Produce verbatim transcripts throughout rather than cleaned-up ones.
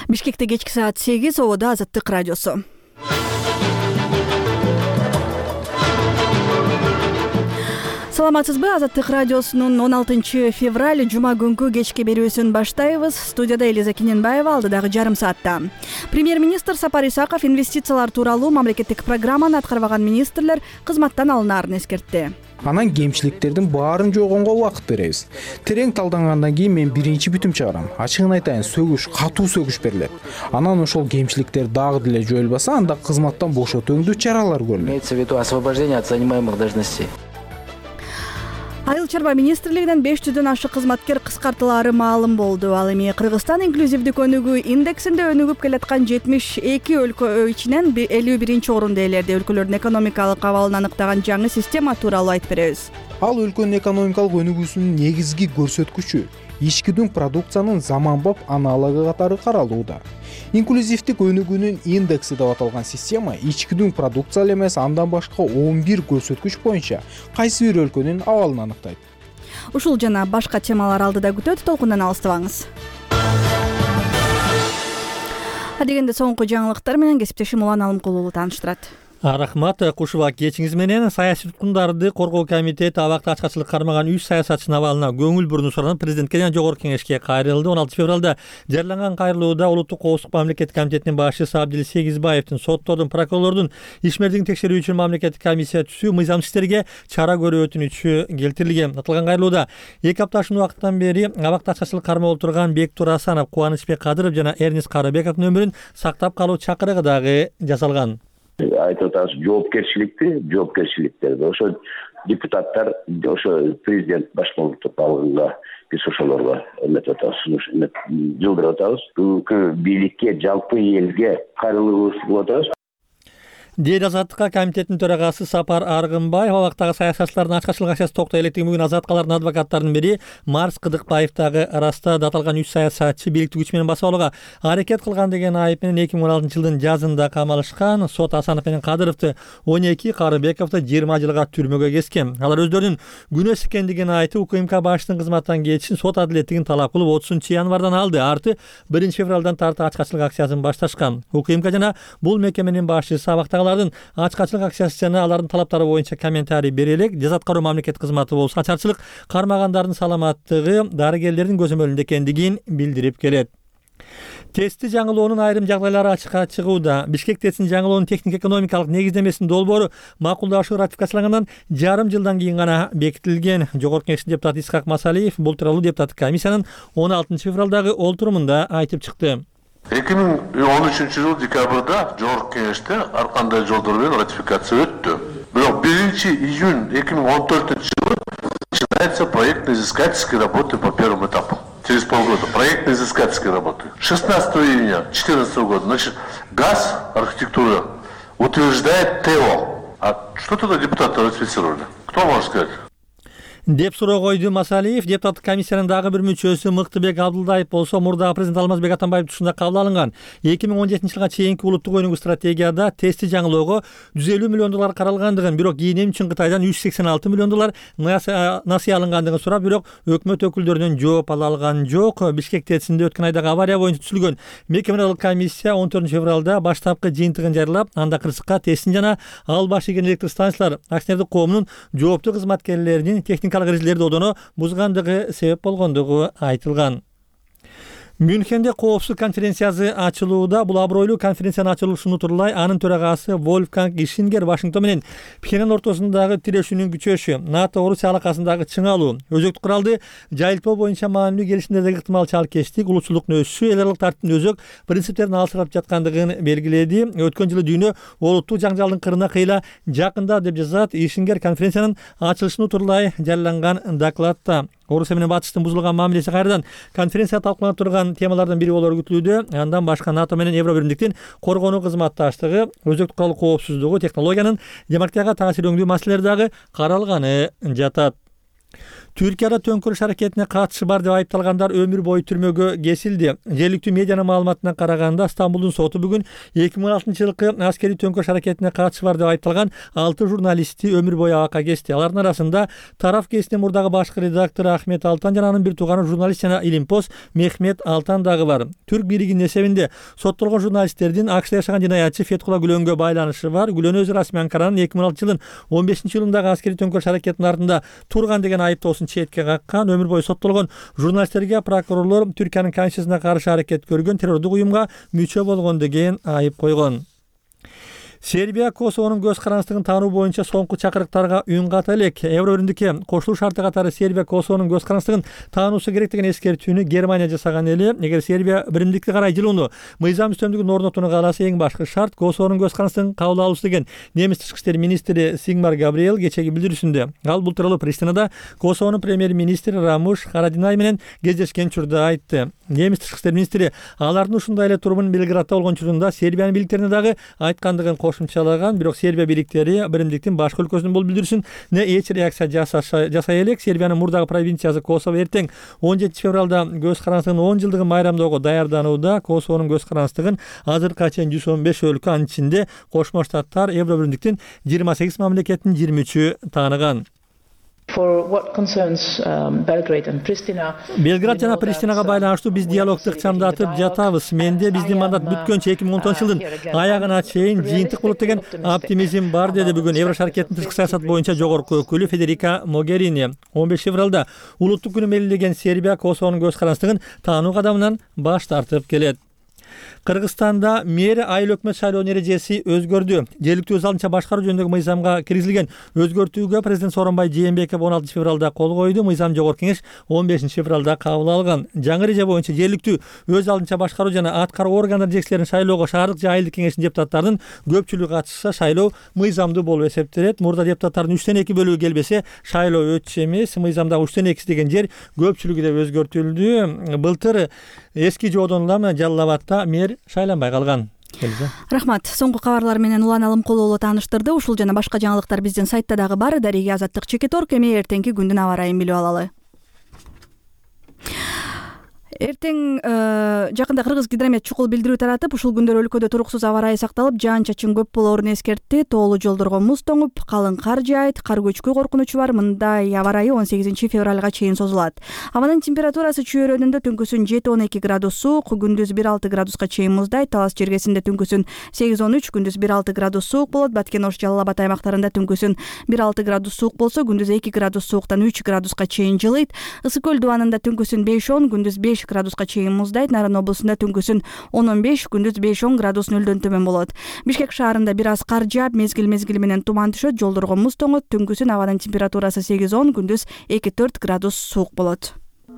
Бишкекте кечки саат сегиз, Ободо Азаттык радиосу. Саламатсызбы? Азаттык радиосунун он алтынчы февраль жума күнгү кечки берүүсүн баштайбыз. Студияда Элиза Кененбаева, алдыдагы жарым саатта. Премьер-министр Сапар Исаков инвестициялар тууралуу мамлекеттик программаны аткарбаган министрлер кызматтан алынаарын эскертти. Анан кемчиликтердин баарын жойгонго убакыт беребиз. Терең талдангандан кийин мен биринчи бүтүм чыгарам. Ачыгын айтайын, сөгүш, катуу сөгүш берилет. Анан ошол кемчиликтер дагы деле жоюлбаса, анда кызматтан бошотууңдуу чаралар көрүлөт. Имеется в виду освобождение от занимаемых должностей. Айыл чарба министрлигинен беш жүздөн ашык кызматкер кыскартылаары маалым болду. Ал эми Кыргызстан инклюзивдик өнүгүү индексинде өнүгүп келаткан жетимиш эки өлкө ичинен элүү биринчи орунда ээлерди. Өлкөлөрдүн экономикалык абалын аныктаган жаңы система тууралуу айтып беребиз. Ал өлкөнүн экономикалык өнүгүүсүнүн негизги көрсөткүчү. Ички продукциянын заманбап аналогу катары каралууда. Инклюзивдик өнүгүүнүн индекси деп аталган система ички продукция эле эмес, андан башка он бир көрсөткүч боюнча кайсы бир өлкөнүн абалын аныктайт. Ушул жана башка темалар алдыда күтөт, толкундан алыстабаңыз. Адегенде соңку жаңылыктар менен кесиптешим Улан Алымкулуу тааныштырат. Рахмат, Кушуба, кечиңиз менен саясий туткундарды коргоо комитети абакта ачкачылык кармаган үч саясатчынын абалына көңүл бурууну суранып президентке жана жогорку кеңешке кайрылды. он алтынчы февралда жарыяланган кайрылууда Улуттук коопсуздук мамлекеттик комитетинин башчысы Абдил Сегизбаевдин соттордун, прокурорлордун ишмердигин текшерүү үчүн мамлекеттик комиссия түзүү мыйзамсыз иштерге чара көрүү өтүнүчү келтирилген. Аталган кайрылууда эки апташын убакыттан бери абакта ачкачылык кармалып турган Бектур Асанов, Кубанычбек Кадыров жана Эрнис Карыбековдун өмүрүн сактап калуу чакырыгы дагы жасалган. Айтып атабыз, жоопкерчиликти, жоопкерчиликтерди ошо депутаттар, ошо президент башконлуктук алганда биз ошолорго эметип атабыз, жылдырып атабыз. Бүгүнкү бийликке, жалпы элге кайрылуу болуп атабыз. Эл азаттыкка комитеттин төрагасы Сапар Аргынбаев абактагы саясатчылардын ачкачылык акциясы токтой электигин бүгүн азаткалардын адвокаттарынын бири Марс Кыдыкбаев дагы ырастады. Аталган үч саясатчы бийликти күч менен басып алууга аракет кылган деген айып менен эки миң он алтынчы жылдын жазында камалышкан. Сот Асанов менен Кадыровду он эки, Карыбековду жыйырма жылга түрмөгө кескен. Алар өздөрүнүн күнөөс экендигин айтып, УКМК башчысынын кызматтан кетишин, сот адилеттигин талап кылып отузунчу январдан алды. Арты биринчи февралдан тарты ачкачылык акциясын башташкан. УКМК жана бул мекеменин башчысы абактагы ачкачылык акциясы жана алардын талаптары боюнча комментарий бере элек. Жаза аткаруу мамлекет кызматы болсо ачарчылык кармагандардын саламаттыгы дарыгерлердин көзөмөлүндө экендигин билдирип келет. Тести жаңылоонун айрым жагдайлары ачыкка чыгууда. Бишкек тестин жаңылоонун техник экономикалык негиздемесинин долбоору макулдашуу ратификациялангандан жарым жылдан кийин гана бекитилген. Жогорку кеңештин депутаты Исхак Масалиев бул тууралуу депутаттык комиссиянын он алтынчы февралдагы олтурумунда айтып чыкты. эки миң он үчүнчү жыл декабрда жогорку кеңеште ар кандай жолдор менен ратификация өттү. Бирок биринчи июнь эки миң он төртүнчү жылы начинается проектно-изыскательские работы по первому этапу. Через полгода проектно-изыскательские работы. шестнадцатого июня две тысячи четырнадцатого года, значит, ГАЗ, архитектура, утверждает ТЭО. А что тогда депутаты ратифицировали? Кто может сказать? Деп суроо койду Масалиев. Депутаттык комиссиянын дагы бир мүчөсү Мыктыбек Абдылдаев болсо мурдагы президент Алмазбек Атамбаев тушунда кабыл алынган эки миң он жетинчи жылга чейинки улуттук өнүгүү стратегияда тести жаңылоого жүз элүү миллион доллар каралгандыгын, бирок кийинем үчүн Кытайдан үч жүз сексен алты миллион доллар насыя алынгандыгын сурап, бирок өкмөт өкүлдөрүнөн жооп ала алган жок. Бишкек тестинде өткөн айдагы авария боюнча түзүлгөн мекеменаралык комиссия он төртүнчү февралда баштапкы жыйынтыгын жарыялап, анда кырсыкка тестин жана ал баш ийген электр станциялар акционердик коомунун жооптуу кызматкерлеринин техникалык эрежелерди одоно бузгандыгы себеп болгондугу айтылган. Мюнхенде коопсуздук конференциясы ачылууда. Бул абройлуу конференциянын ачылышын турлай анын төрагасы Вольфганг Ишингер Вашингтон менен Пхеньян ортосундагы тирешүүнүн күчөшү, НАТО Орусия алакасындагы чыңалуу, өзөктүк куралды жайылтпоо боюнча маанилүү келишимдердеги ыктымал чалкештик, улутчулдуктун өсүшү, эл аралык тартиптин өзөк принциптерин алсырап жаткандыгын белгиледи. Өткөн жылы дүйнө олуттуу жаңжалдын кырына кыйла жакында, деп жазат Ишингер конференциянын ачылышын турлай жарыяланган докладта. Орусия менен Батыштын бузулган мамилеси кайрадан конференция талкууланып турган темалардын бири болору күтүлүүдө. Андан башка НАТО менен Евро биримдиктин коргонуу кызматташтыгы, өзөктүк курал коопсуздугу, технологиянын демократияга таасир өңдүү маселелери дагы каралганы жатат. Түркияда төңкөрүш аракетине катышы бар деп айыпталгандар өмүр бою түрмөгө кесилди. Жергиликтүү медианын маалыматына караганда, Стамбулдун соту бүгүн эки миң он алтынчы жылкы аскерий төңкөрүш аракетине катышы бар деп айыпталган алты журналистти өмүр бою абакка кести. Алардын арасында тарап кесинин мурдагы башкы редактору Ахмет Алтан жана анын бир тууганы журналист жана Илимпоз Мехмет Алтан дагы бар. Түрк бийлигинин эсебинде соттолгон журналисттердин АКШда жашаган жинаятчы Фетхула Гүлөнгө байланышы бар. Гүлөн өзү расмий Анкаранын эки миң он алтынчы жылдын он бешинчи июлундагы аскерий төңкөрүш аракетинин артында турган деген айыптоосун четке каккан. Өмүр бою соттолгон журналисттерге прокурорлор Түркиянын Конституциясына каршы аракет көргөн террордук уюмга мүчө болгон деген айып койгон. Сербия Косовонун көз карандыгын таануу боюнча соңку чакырыктарга үн ката элек. Евро биримдикке кошулуу шарты катары Сербия Косовонун көз карандыгын таануусу керек деген эскертүүнү Германия жасаган эле. Эгер Сербия биримдикке карай жылууну мыйзам үстөмдүгүн орнотууну кааласа, эң башкы шарт Косовонун көз карандыгын кабыл алуусу деген немис тышкы иштер министри Сигмар Габриэл кечеги билдирүүсүндө. Ал бул тууралуу Приштинада Косовонун премьер-министри Рамуш Харадинай менен кездешкен учурда айтты. Немис тышкы иштер министри алардын ушундай эле турумун Белградда болгон учурунда Сербиянын бийликтерине дагы айткандыгын кошумчалаган. Бирок Сербия бийликтери биримдиктин башкы өлкөсүнүн болуп билдирүүсүн не эч реакция жасай элек. Сербиянын мурдагы провинциясы Косово эртең он жетинчи февралда көз карандыгынын он жылдыгын майрамдоого даярданууда. Косовонун көз карандыгын азыркыга чейин жүз он беш өлкө, анын ичинде Кошмо Штаттар, Евро биримдиктин жыйырма сегиз мамлекетинин жыйырма үчү тааныган. Белград жана Приштинага байланыштуу биз диалогду ыкчамдатып жатабыз. Менде биздин мандат бүткөнчө эки миң он тогузунчу жылдын аягына чейин жыйынтык болот деген оптимизм бар, деди бүгүн Евро шаркеттин тышкы саясат боюнча жогорку өкүлү Федерика Могерини. он беш февралда улуттук күнү белгилеген Сербия Косовонун көз карандыгын таануу кадамынан баш тартып келет. Кыргызстанда мэр айыл өкмөт шайлоонун эрежеси өзгөрдү. Жергиликтүү өз алдынча башкаруу жөнүндөгү мыйзамга киргизилген өзгөртүүгө президент Сооронбай Жээнбеков он алтынчы февралда кол койду. Мыйзам жогорку кеңеш он бешинчи февралда кабыл алган. Жаңы эреже боюнча жергиликтүү өз алдынча башкаруу жана аткаруу органдары жетекчилерин шайлоого шаардык же айылдык кеңештин депутаттарынын көпчүлүгү катышса, шайлоо мыйзамдуу болуп эсептелет. Мурда депутаттардын үчтөн эки бөлүгү келбесе, шайлоо өтчү эмес. Мыйзамдагы үчтөн экиси деген жер көпчүлүгү деп өзгөртүлдү. Былтыр эски жоодон улам Жалал Абадта мэр шайланбай калган. Рахмат. Соңку кабарлар менен Улан Алымкулова тааныштырды. Ушул жана башка жаңылыктар биздин сайтта дагы бар. Дарига Азаттык Чекитор кеме эртеңки күндүн аба ырайын билип алалы. Эртең жакында Кыргыз гидромет чукул билдирүү таратып, ушул күндөр өлкөдө туруксуз аба ырайы сакталып, жаан-чачын көп болоорун эскертти. Тоолуу жолдорго муз тоңуп, калың кар жаайт, кар көчкү коркунучу бар. Мындай аба ырайы он сегизинчи февралга чейин созулат. Абанын температурасы чүйөрөнүндө түнкүсүн жети он эки градус суук, күндүз бир алты градуска чейин муздайт. Талас жергесинде түнкүсүн сегиз он үч, күндүз бир алты градус суук болот. Баткен, Ош, Жалал Абад аймактарында түнкүсүн бир алты градус суук болсо, күндүз эки градус сууктан үч градуска чейин жылыйт. Ысык көл дубанында түнкүсүн беш он, күндүз беш градуска чейин муздайт. Нарын облусунда түнкүсүн он он беш, күндүз беш он градус нөлдөн төмөн болот. Бишкек шаарында бир аз кар жаап, мезгил мезгили менен туман түшөт, жолдорго муз тоңот. Түнкүсүн абанын температурасы сегиз он, күндүз эки төрт градус суук болот.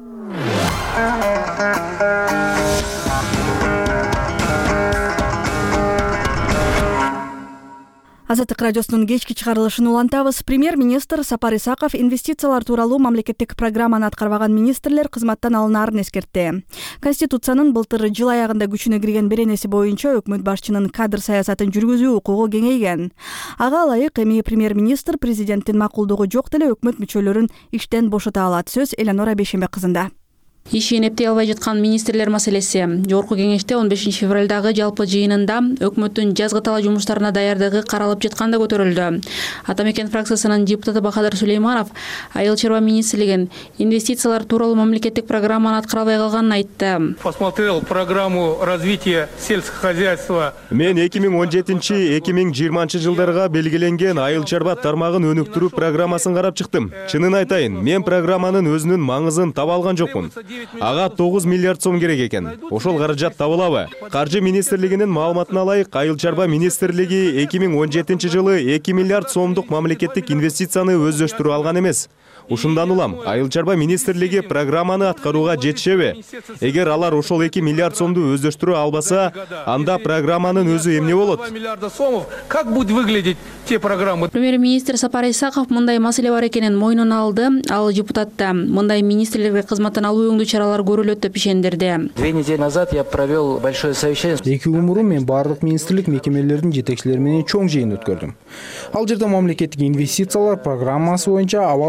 Азаттык радиосунун кечки чыгарылышын улантабыз. Премьер-министр Сапар Исаков инвестициялар тууралуу мамлекеттик программаны аткарбаган министрлер кызматтан алынаарын эскертти. Конституциянын былтыр жыл аягында күчүнө кирген беренеси боюнча өкмөт башчынын кадр саясатын жүргүзүү укугу кеңейген. Ага ылайык эми премьер-министр президенттин макулдугу жок деле өкмөт мүчөлөрүн иштен бошото алат. Сөз Эленора Бейшембек кызында. Ишин эптей албай жаткан министрлер маселеси. Жогорку кеңеште он бешинчи февралдагы жалпы жыйынында өкмөттүн жазгы талаа жумуштарына даярдыгы каралып жатканда көтөрүлдү. Ата Мекен фракциясынын депутаты Бахадыр Сулейманов Айыл чарба министрлигин инвестициялар тууралуу мамлекеттик программаны аткара албай калганын айтты. Посмотрел программу развития сельского хозяйства. Мен эки миң он жетинчи эки миң жыйырманчы жылдарга белгиленген айыл чарба тармагын өнүктүрүү программасын карап чыктым. Чынын айтайын, мен программанын өзүнүн маңызын таба алган жокмун. Ага тогуз миллиард сом керек экен. Ошол каражат табылабы? Каржы министрлигинин маалыматына ылайык, Айыл чарба министрлиги эки миң он жетинчи жылы эки миллиард сомдук мамлекеттик инвестицияны өздөштүрүп алган эмес. Ушундан улам, Айыл чарба министрлиги программаны аткарууга жетишеби? Эгер алар ошол эки миллиард сомду өздөштүрө албаса, анда программанын өзү эмне болот? Как будет выглядеть те программы? Премьер-министр Сапар Исаков мындай маселе бар экенин мойнуна алды. Ал депутатта мындай министрлерге кызматтан алуу өңдүү чаралар көрүлөт деп ишендирди. Две недели назад я провел большое совещание. Эки күн мурун мен бардык министрлик мекемелердин жетекчилери менен чоң жыйын өткөрдүм. Ал жерде мамлекеттик инвестициялар программасы боюнча абал жакшы эмес.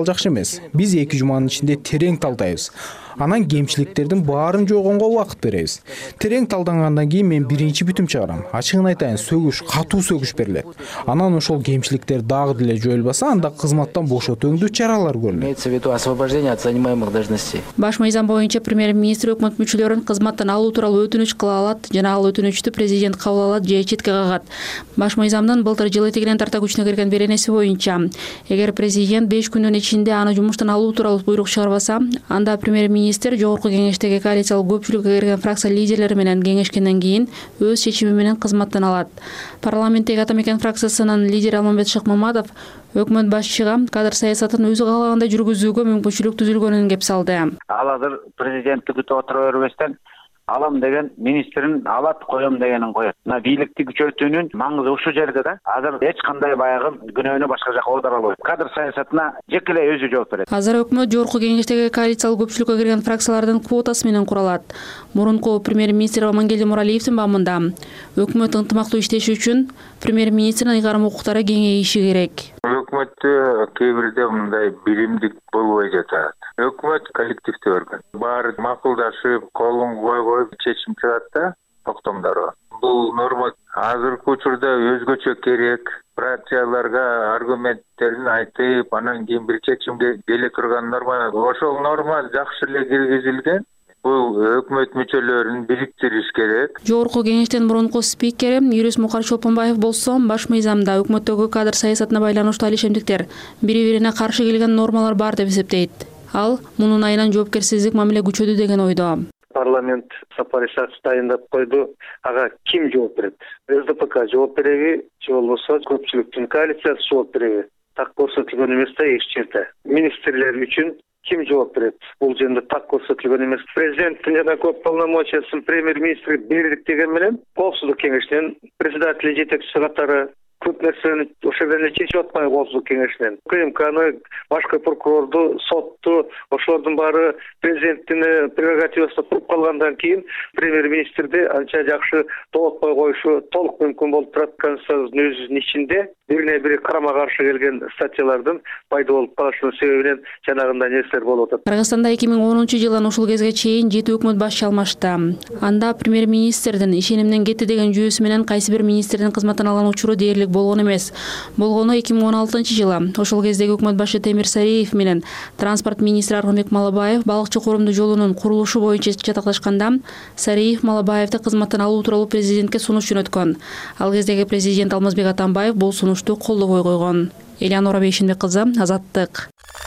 жатабыз. Биз эки жуманын ичинде терең талдайбыз. Анан кемчиликтердин баарын жойгонго убакыт беребиз. Терең талдангандан кийин мен биринчи бүтүм чыгарам. Ачыгын айтайын, сөгүш, катуу сөгүш берилет. Анан ошол кемчиликтер дагы деле жоюлбаса, анда кызматтан бошотууңдуу чаралар көрүлөт. Имеется в виду освобождение от занимаемых должностей. Баш мыйзам боюнча премьер-министр өкмөт мүчөлөрүн кызматтан алуу тууралуу өтүнүч кыла алат жана ал өтүнүчтү президент кабыл алат же четке кагат. Баш мыйзамдын былтыр жыл этегинен тарта күчүнө кирген беренеси боюнча, эгер президент беш күндүн ичинде аны жумуштан алуу тууралуу буйрук чыгарбаса, анда премьер-министр жогорку кеңештеги коалициялык көпчүлүккө кирген фракция лидерлери менен кеңешкенден кийин өз чечими менен кызматтан алат. Парламенттеги Атамекен фракциясынын лидери Алмамбет Шыкмаматов өкмөт башчыга кадр саясатын өзү каалагандай жүргүзүүгө мүмкүнчүлүк түзүлгөнүн кеп салды. Ал азыр президентти күтүп отура бербестен алам деген министрин алат, коем дегенин коет. Мына бийликти күчөтүүнүн маңызы ушул жерде да. Азыр эч кандай баягы күнөөнү башка жака оодара албайт. Кадр саясатына жеке эле өзү жооп берет. Азыр өкмөт жогорку кеңештеги коалициялык көпчүлүккө кирген фракциялардын квотасы менен куралат. Мурунку премьер-министр Амангелди Муралиевдин баамында өкмөт ынтымактуу иштеши үчүн премьер-министрдин ыйгарым укуктары кеңейиши керек. Өкмөттө кээ бирде мындай биримдик болбой жатат. Өкмөт коллективдүү орган. Баары макулдашып, колун койгоп чечим чыгат да, токтомдорго. Бул норма азыркы учурда өзгөчө керек. Фракцияларга аргументтерин айтып, анан кийин бир чечимге келе турган норма. Ошол норма жакшы эле киргизилген. Бул өкмөт мүчөлөрүн бириктириш керек. Жогорку кеңештин мурунку спикери Юрис Мукар Чолпонбаев болсо, баш мыйзамда өкмөттөгү кадр саясатына байланыштуу алишемдиктер, бири-бирине каршы келген нормалар бар деп эсептейт. Ал мунун айынан жоопкерсиздик мамиле күчөдү деген ойдо. Парламент Сапар Исаков дайындап койду. Ага ким жооп берет? СДПК жооп береби, же болбосо көпчүлүктүн коалициясы жооп береби? Так көрсөтүлгөн эмес да эч жерде. Министрлер үчүн ким жооп берет? Бул жерде так көрсөтүлгөн эмес. Президенттин жана көп полномочиясын премьер-министрге бердик деген менен коопсуздук кеңешинен председатель жетекчиси катары көп нерсени ошол жерден эле чечип атпайбы коопсуздук кеңешинен. КМКны, башкы прокурорду, сотту, ошолордун баары президенттин прерогативасында туруп калгандан кийин премьер-министрди анча жакшы тоотпой коюшу толук мүмкүн болуп турат. Конституциянын өзүнүн ичинде бирине-бири карама-каршы келген статьялардын пайда болуп калышынын себебинен жанагындай нерселер болуп атат. Кыргызстанда эки миң онунчу жылдан ушул кезге чейин жети өкмөт башчы алмашты. Анда премьер-министрдин ишенимден кетти деген жүйөсү менен кайсы бир министрдин кызматтан алган учуру дээрлик болгон эмес. Болгону эки миң он алтынчы жылы. Ошол кездеги өкмөт башчы Темир Сариев менен транспорт министри Аргынбек Малабаев балыкчы корумдуу жолунун курулушу боюнча жатакташканда Сариев Малабаевди кызматтан алуу тууралуу президентке сунуш жөнөткөн. Ал кездеги президент Алмазбек Атамбаев бул сунушту колдобой койгон. Элеонора Бейшенбек кызы, Азаттык.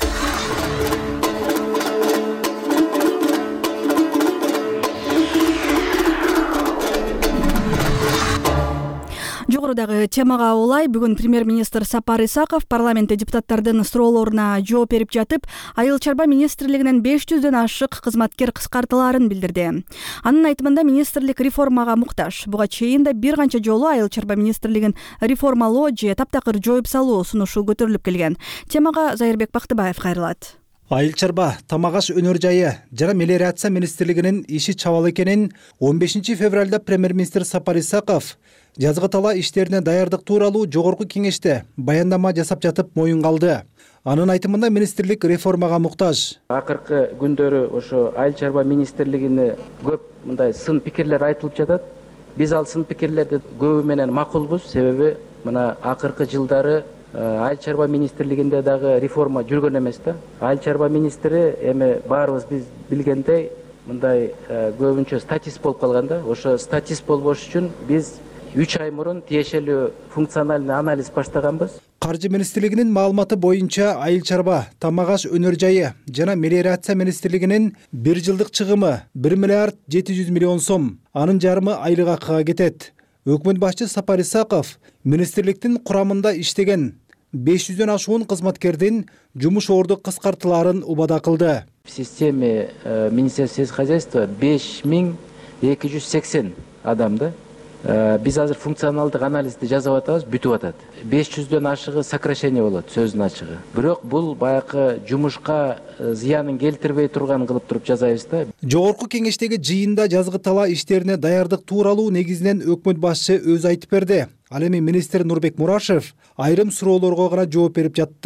Жогорудагы темага улай бүгүн премьер-министр Сапар Исаков парламентте депутаттардын суроолоруна жооп берип жатып, Айыл чарба министрлигинен беш жүздөн ашык кызматкер кыскартылаарын билдирди. Анын айтымында министрлик реформага муктаж. Буга чейин да бир канча жолу Айыл чарба министрлигин реформалоо же таптакыр жоюп салуу сунушу көтөрүлүп келген. Темага Зайырбек Бактыбаев кайрылат. Айыл чарба, тамак аш өнөр жайы жана мелиорация министрлигинин иши чабал экенин он бешинчи февралда премьер-министр Сапар Исаков жазгы тала иштерине даярдык тууралуу жогорку кеңеште баяндама жасап жатып моюнга алды. Анын айтымында министрлик реформага муктаж. Акыркы күндөрү ошо Айыл чарба министрлигине көп мындай сын пикирлер айтылып жатат. Биз ал сын пикирлерди көбү менен макулбуз, себеби мына акыркы жылдары Айыл чарба министрлигинде дагы реформа жүргөн эмес да. Айыл чарба министри эми баарыбыз биз билгендей мындай көбүнчө статист болуп калган да. Ошо статист болбош үчүн биз үч ай мурун тиешелүү функциональный анализ баштаганбыз. Каржы министрлигинин маалыматы боюнча Айыл чарба, тамак аш өнөр жайы жана мелиорация министрлигинин бир жылдык чыгымы бир миллиард жети жүз миллион сом, анын жарымы айлык акыга кетет. Өкмөт башчы Сапар Исаков министрликтин курамында иштеген беш жүздөн ашуун кызматкердин жумуш ордук кыскартылаарын убада кылды. В системе Министерства сельскохозяйства беш миң эки жүз сексен адам да. Биз азыр функционалдык анализди жасап атабыз, бүтүп атат. беш жүздөн ашыгы сокращение болот, сөздүн ачыгы. Бирок бул баягы жумушка зыянын келтирбей турган кылып туруп жасайбыз да. Жогорку кеңештеги жыйында жазгы тала иштерине даярдык тууралуу негизинен өкмөт башчы өзү айтып берди. Ал эми министр Нурбек Мурашев айрым суроолорго гана жооп берип жатты.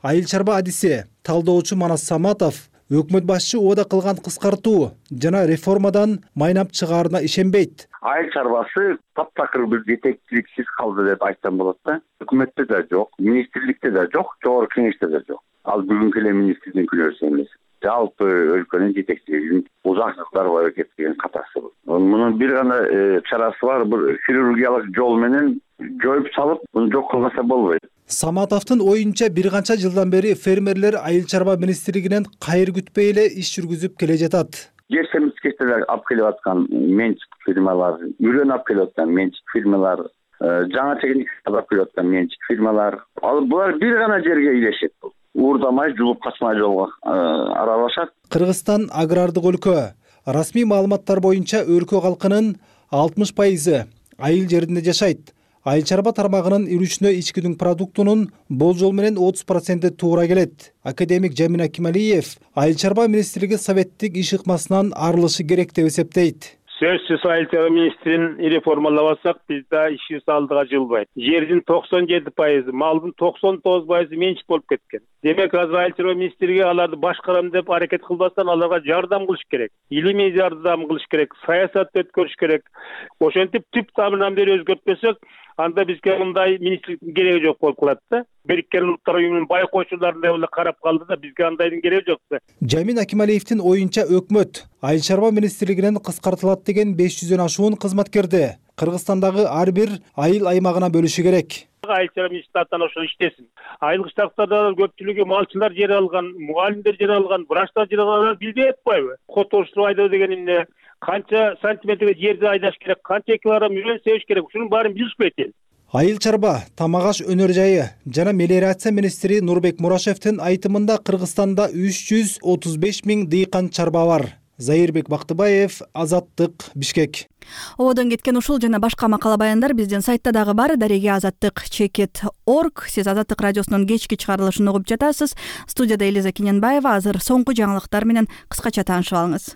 айыл чарба адиси талдоочу Манас Саматов өкмөт башчы убада кылган кыскартуу жана реформадан майнап чыгаарына ишенбейт. Айыл чарбасы таптакыр бир жетекчиликсиз калды деп айтсам болот да. Өкмөттө да жок, министрликте да жок, жогорку кеңеште да жок. Ал бүгүнкү эле министрдин күнөөсү эмес. Жалпы өлкөнүн жетекчилигинин узакчылыктар боюп кеткен катасы. Мунун бир гана чарасы бар, бир хирургиялык жол менен жоюп салып, муну жок кылмаса болбойт. Саматовдун оюнча бир канча жылдан бери фермерлер айыл чарба министрлигинен кайыр күтпөй эле иш жүргүзүп келе жатат. Жер семизгечтелер алып келип аткан менчик фирмалар, үрөн алып келип аткан менчик фирмалар, жаңа техника алып келип аткан менчик фирмалар. Ал булар бир гана жерге илешет. Уурдамай, жулуп качмай жолго аралашат. Кыргызстан агрардык өлкө. Расмий маалыматтар боюнча өлкө калкынын алтымыш пайызы айыл жеринде жашайт. Айыл чарба тармагынын үрүшүнө ичкидүн продуктунун болжол менен отуз проценти туура келет. Академик Жамин Акималиев айыл чарба министрлиги советтик иш ыкмасынан арылышы керек деп эсептейт. Сөзсүз айыл чарба министрин реформалап алсак, бизде ишибиз алдыга жылбайт. Жердин токсон жети пайызы, малдын токсон тогуз пайызы менчик болуп кеткен. Демек азыр айыл чарба министрлиги аларды башкарам деп аракет кылбастан аларга жардам кылыш керек. Илимий жардам кылыш керек, саясат өткөрүш керек. Ошентип түп тамырынан бери өзгөртпөсөк, анда бизге мындай министрликтин кереги жок болуп калат да. Бириккен Улуттар уюмунун байкоочуларындай эле карап калды да, бизге андайдын кереги жок да. Жамин Акималиевдин оюнча өкмөт айыл чарба министрлигинен кыскартылат деген беш жүздөн ашуун кызматкерди Кыргызстандагы ар бир айыл аймагына бөлүшү керек. Айыл чарба министрлигинен ошол иштесин. Айылдык штаттарда көпчүлүгү малчылар жер алган, мугалимдер жер алган, врачтар жер алган, билбей атпайбы? Кот оштуруп айдоо деген эмне? Канча сантиметрге жерди айдаш керек, канча килограмм үрөн себиш керек, ушунун баарын билишпейт эл. Айыл чарба, тамак аш өнөр жайы жана мелиорация министри Нурбек Мурашевдин айтымында Кыргызстанда үч жүз отуз беш миң дыйкан чарба бар. Заирбек Бактыбаев, Азаттык, Бишкек. Ободон кеткен ушул жана башка макала баяндар биздин сайтта дагы бар. Дареги Азаттык чекит точка орг. Сиз Азаттык радиосунун кечки чыгарылышын угуп жатасыз. Студияда Элиза Кененбаева. Азыр соңку жаңылыктар менен кыскача таанышып алыңыз.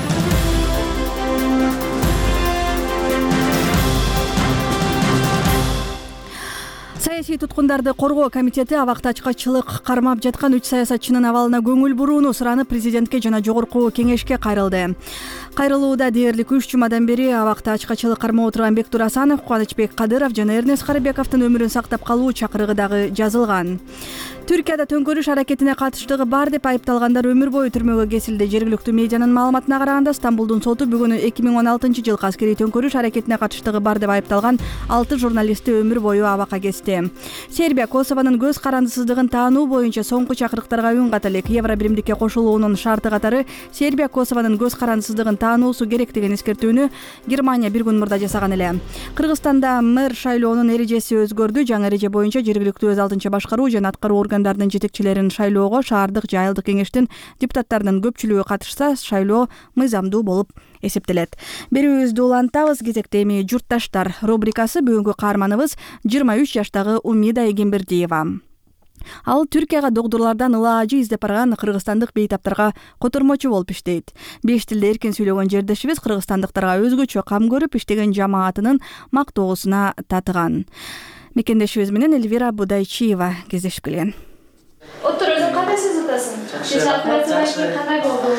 Саясий туткундарды коргоо комитети абакта ачкачылык кармап жаткан үч саясатчынын абалына көңүл бурууну суранып президентке жана жогорку кеңешке кайрылды. Кайрылууда дээрлик үч жумадан бери абакта ачкачылык кармап отурган Бектур Асанов, Кубанычбек Кадыров жана Эрнест Карыбековдун өмүрүн сактап калуу чакырыгы дагы жазылган. Түркияда төңкөрүш аракетине катыштыгы бар деп айыпталгандар өмүр бою түрмөгө кесилди. Жергиликтүү медианын маалыматына караганда, Стамбулдун соту бүгүн эки миң он алтынчы жылкы аскерий төңкөрүш аракетине катыштыгы бар деп айыпталган алты журналистти өмүр бою абакка кести. Сербия Косованын көз карандысыздыгын таануу боюнча соңку чакырыктарга үн ката элек. Евро биримдикке кошулуунун шарты катары Сербия Косованын көз карандысыздыгын таануусу керек деген эскертүүнү Германия бир күн мурда жасаган эле. Кыргызстанда мэр шайлоонун эрежеси өзгөрдү. Жаңы эреже боюнча жергиликтүү өз алдынча башкаруу жана аткаруу органдарынын жетекчилерин шайлоого шаардык же айылдык кеңештин депутаттарынын көпчүлүгү катышса, шайлоо мыйзамдуу болуп эсептелет. Берүүбүздү улантабыз. Кезекте эми журтташтар рубрикасы. Бүгүнкү каарманыбыз жыйырма үч жаштагы Умида Эгембердиева. Ал Түркияга догдурлардан ылаажы издеп барган кыргызстандык бейтаптарга котормочу болуп иштейт. Беш тилде эркин сүйлөгөн жердешибиз кыргызстандыктарга өзгөчө кам көрүп иштеген жамаатынын мактоосуна татыган. Мекендешибиз менен Эльвира Будайчиева кездешип келген. Отур, өзүң кандай сезилесиң? Кандай болду?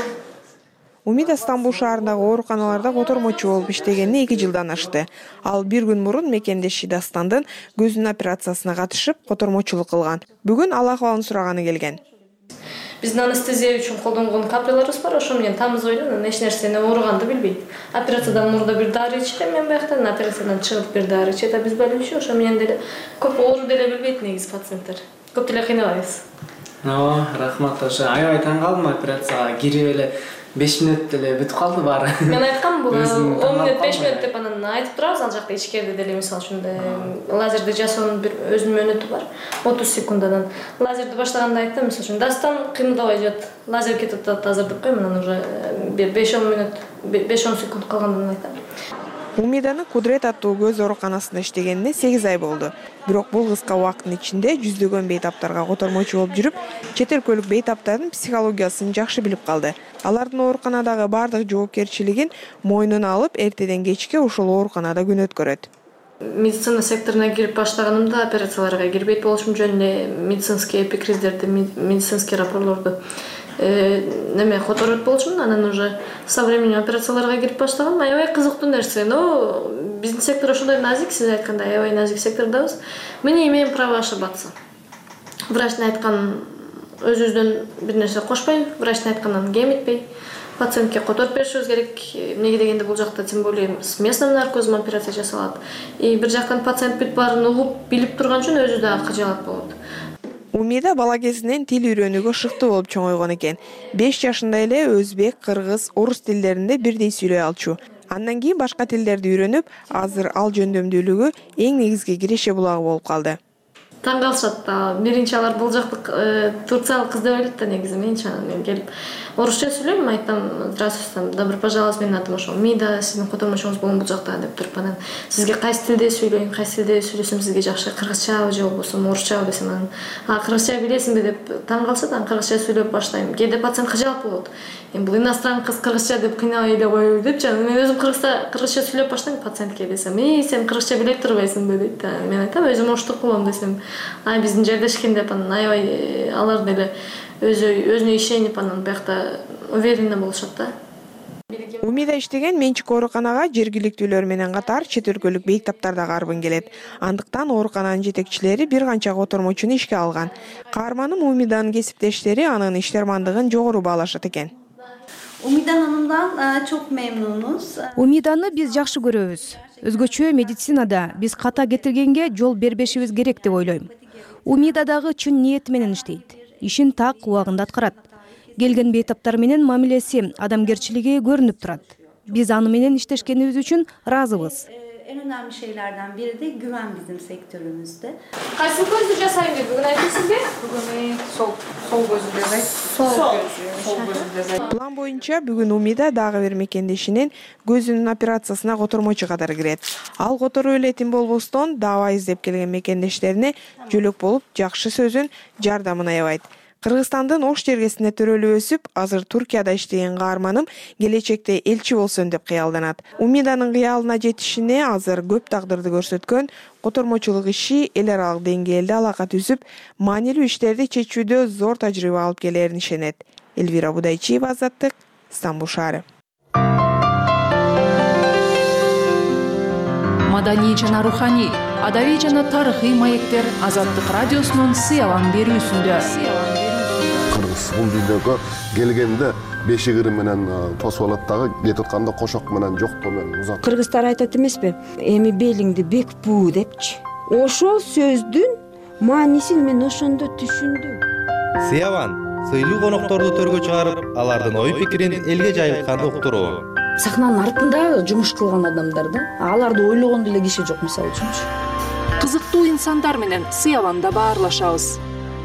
Умида Стамбул шаарындагы ооруканаларда котормочу болуп иштегенине эки жылдан ашты. Ал бир күн мурун мекендеши Дастандын көзүнүн операциясына катышып, котормочулук кылган. Бүгүн ал акыбалын сураганы келген. Биздин анестезия үчүн колдонгон капелларыбыз бар, ошо менен тамыз ойлон эч нерсени ооруганды билбейт. Операциядан мурда бир дары ичти, мен бияктан операциядан чыгып бир дары ичет, биз билбейбиз, ошо менен деле көп оору деле билбейт негизи пациенттер. Көп деле кыйналабыз. Ооба, рахмат. Ошо аябай таң калдым, операцияга кирип эле беш мүнөт деле бүтүп калды баары. Мен айткам, бул он мүнөт беш мүнөт деп анан айтып турабыз, ал жакта ичкерде деле мисалы үчүн лазерди жасоонун бир өзүнүн мөөнөтү бар. отуз секундадан. Лазерди баштаганда айттым, мисалы үчүн Дастан кыймылдабай жат. Лазер кетип атат азыр деп койм, анан уже беш он мүнөт, беш он секунд калгандан айтам. Умиданын Кудрет аттуу көз ооруканасында иштегенине сегиз ай болду. Бирок бул кыска убакыттын ичинде жүздөгөн бейтаптарга котормочу болуп жүрүп, чет өлкөлүк бейтаптардын психологиясын жакшы билип калды. Алардын ооруканадагы бардык жоопкерчилигин мойнуна алып, эртеден кечке ушул ооруканада күн өткөрөт. медицина секторуна кирип баштаганымда операцияларга кирбейт болушум жөн эле медицинский эпикриздерди, медицинский рапорлорду неме которот болчумун. Анан уже со временем операцияларга кирип баштагам. Аябай кызыктуу нерсе. Но биздин сектор ошондой назик, сиз айткандай аябай назик сектордабыз. Мы не имеем права ошибаться. Врачтын айтканын өзүбүздөн бир нерсе кошпой, врачтын айтканынан кем этпей пациентке которуп беришибиз керек. Эмнеге дегенде бул жакта тем более с местным наркозом операция жасалат. И бир жактан пациент бүт баарын угуп, билип турган үчүн өзү дагы кыжалат болот. Умида бала кезинен тил үйрөнүүгө шыктуу болуп чоңойгон экен. беш жашында эле өзбек, кыргыз, орус тилдеринде бирдей сүйлөй алчу. Андан кийин башка тилдерди үйрөнүп, азыр ал жөндөмдүүлүгү эң негизги киреше булагы болуп калды. Таң калышат да. Биринчи алар бул жактык турциялык кыз деп ойлойт да негизи. Мен чанан келип орусча сүйлөйм, айтам: "Здравствуйте, добро пожаловать, менин атым ошол Умида, сиздин котормочуңуз бул жакта" деп туруп, анан сизге кайсы тилде сүйлөйм, кайсы тилде сүйлөсөм сизге жакшы, кыргызчабы же болбосо орусчабы десем, анан "А, кыргызча билесиңби" деп таң калса, анан кыргызча сүйлөп баштайм. Кээде пациент кыжалат болот. Эми бул иностран кыз кыргызча деп кыйнабай эле коебу деп, чана мен өзүм кыргызча кыргызча сүйлөп баштайм пациентке десем: "Эй, сен кыргызча биле турбайсыңбы" дейт. Мен айтам: "Өзүм оштук кылам" десем. Ай биздин жерде эшкен деп, анан аябай алар деле өзү өзүнө ишенип, анан биякта уверенно болушат да. Умида иштеген менчик ооруканага жергиликтүүлөр менен катар чет өлкөлүк бейтаптар да карбын келет. Андыктан оорукананын жетекчилери бир канча котормочуну ишке алган. Каарманым Умиданын кесиптештери анын иштармандыгын жогору баалашат экен. Умида ханымдан çok memnunuz. Умиданы биз жакшы көрөбүз. Өзгөчө медицинада биз ката кетиргенге жол бербешибиз керек деп ойлойм. Умида дагы чын ниети менен иштейт. Ишин так убагында аткарат. Келген бейтаптар менен мамилеси, адамгерчилиги көрүнүп турат. Биз аны менен иштешкенибиз үчүн ыраазыбыз. En önemli şeylerden biri de güven bizim sektörümüzde. Кайсы көздү жасайм деп бүгүн айтасызбы? Бүгүн сол сол көзү жасайт. Сол көзү. Сол көзү жасайт. План боюнча бүгүн Умида дагы бир мекендешинин көзүнүн операциясына котормочу катары кирет. Ал которуу элетин болбостон даба издеп келген мекендештерине жөлөк болуп жакшы сөзүн, жардамын аябайт. Кыргызстандын Ош жергесине төрөлүп өсүп, азыр Туркияда иштеген каарманым келечекте элчи болсун деп кыялданат. Умиданын кыялына жетишине азыр көп тагдырды көрсөткөн котормочулук иши эл аралык деңгээлде алака түзүп, маанилүү иштерди чечүүдө зор тажрыйба алып келерин ишенет. Элвира Будайчиева, Азаттык, Стамбул шаары. Маданий жана руханий, адабий жана тарыхый маектер Азаттык радиосунун сыялан берүүсүндө. Кыргыз бул дүйнөгө келгенде бешигири менен тосуп алат дагы, кетип атканда кошок менен жоктоо менен узат. Кыргыздар айтат эмеспи? Эми белиңди бек буу депчи. Ошол сөздүн маанисин мен ошондо түшүндүм. Сыяван сыйлуу конокторду төргө чыгарып, алардын ой пикирин элге жайылтканды уктуруу. Сахнанын артында жумуш кылган адамдар да, аларды ойлогон деле киши жок мисалы үчүнчү. Кызыктуу инсандар менен Сыяванда баарлашабыз.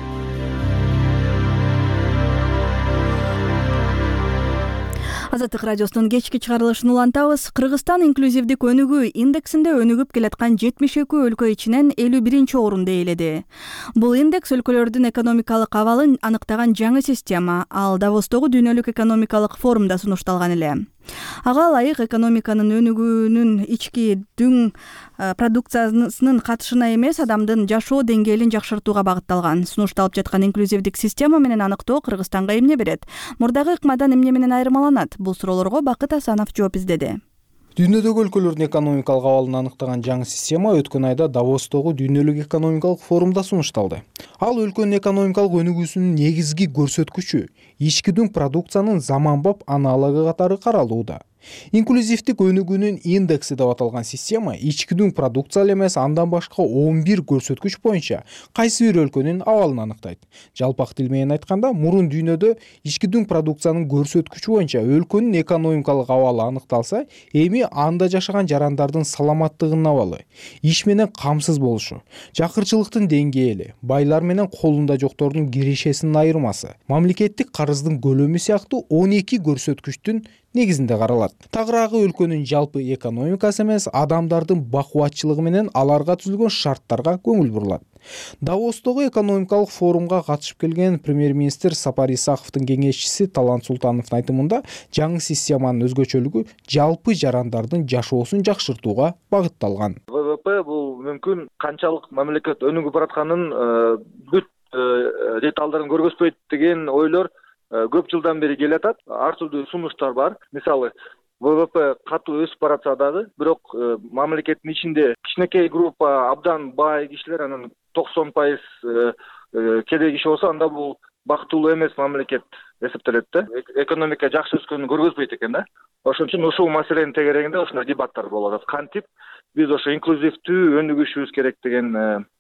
Азаттык радиосунун кечки чыгарылышын улантабыз. Кыргызстан инклюзивдик өнүгүү индексинде өнүгүп келаткан жетимиш эки өлкө ичинен элүү биринчи орунду ээледи. Бул индекс өлкөлөрдүн экономикалык абалын аныктаган жаңы система. Ал Давостогу дүйнөлүк экономикалык форумда сунушталган эле. Ага ылайык экономиканын өнүгүүнүн ички дүң продукциясынын катышына эмес, адамдын жашоо деңгээлин жакшыртууга багытталган. Сунушталып жаткан инклюзивдик система менен аныктоо Кыргызстанга эмне берет? Мурдагы ыкмадан эмне менен айырмаланат? Бул суроолорго Бакыт Асанов жооп издеди. Дүйнөдөгү өлкөлөрдүн экономикалык абалын аныктаган жаңы система өткөн айда Давостогу дүйнөлүк экономикалык форумда сунушталды. Ал өлкөнүн экономикалык өнүгүүсүнүн негизги көрсөткүчү, ички дүң продукциянын заманбап аналогу катары каралууда. Инклюзивдик өнүгүүнүн индекси деп аталган система ички дүң продукция эмес, андан башка он бир көрсөткүч боюнча кайсы бир өлкөнүн абалын аныктайт. Жалпак тил менен айтканда, мурун дүйнөдө ички дүң продукциянын көрсөткүчү боюнча өлкөнүн экономикалык абалы аныкталса, эми анда жашаган жарандардын саламаттыгынын абалы, иш менен камсыз болушу, жакырчылыктын деңгээли, байлар менен колунда жоктордун кирешесинин айырмасы, мамлекеттик карыздын көлөмү сыяктуу он эки көрсөткүчтүн негизинде каралат. Тагыраагы өлкөнүн жалпы экономикасы эмес, адамдардын бакубатчылыгы менен аларга түзүлгөн шарттарга көңүл бурулат. Давостогу экономикалык форумга катышып келген премьер-министр Сапар Исаковдун кеңешчиси Талант Султановдун айтымында, жаңы системанын өзгөчөлүгү жалпы жарандардын жашоосун жакшыртууга багытталган. вэ вэ ВВП бул мүмкүн канчалык мамлекет өнүгүп баратканын бүт деталдарын көргөзбөйт деген ойлор көп жылдан бери келатат. Ар түрдүү сунуштар бар. Мисалы, ВВП катуу өсүп баратса дагы, бирок мамлекеттин ичинде кичинекей группа абдан бай кишилер, анан токсон пайыз кедей киши болсо, анда бул бактылуу эмес мамлекет эсептелет да. Экономика жакшы өскөнүн көргөзбөйт экен да. Ошон үчүн ушул маселенин тегерегинде ушундай дебаттар болуп атат. Кантип биз ошо инклюзивдүү өнүгүшүбүз керек деген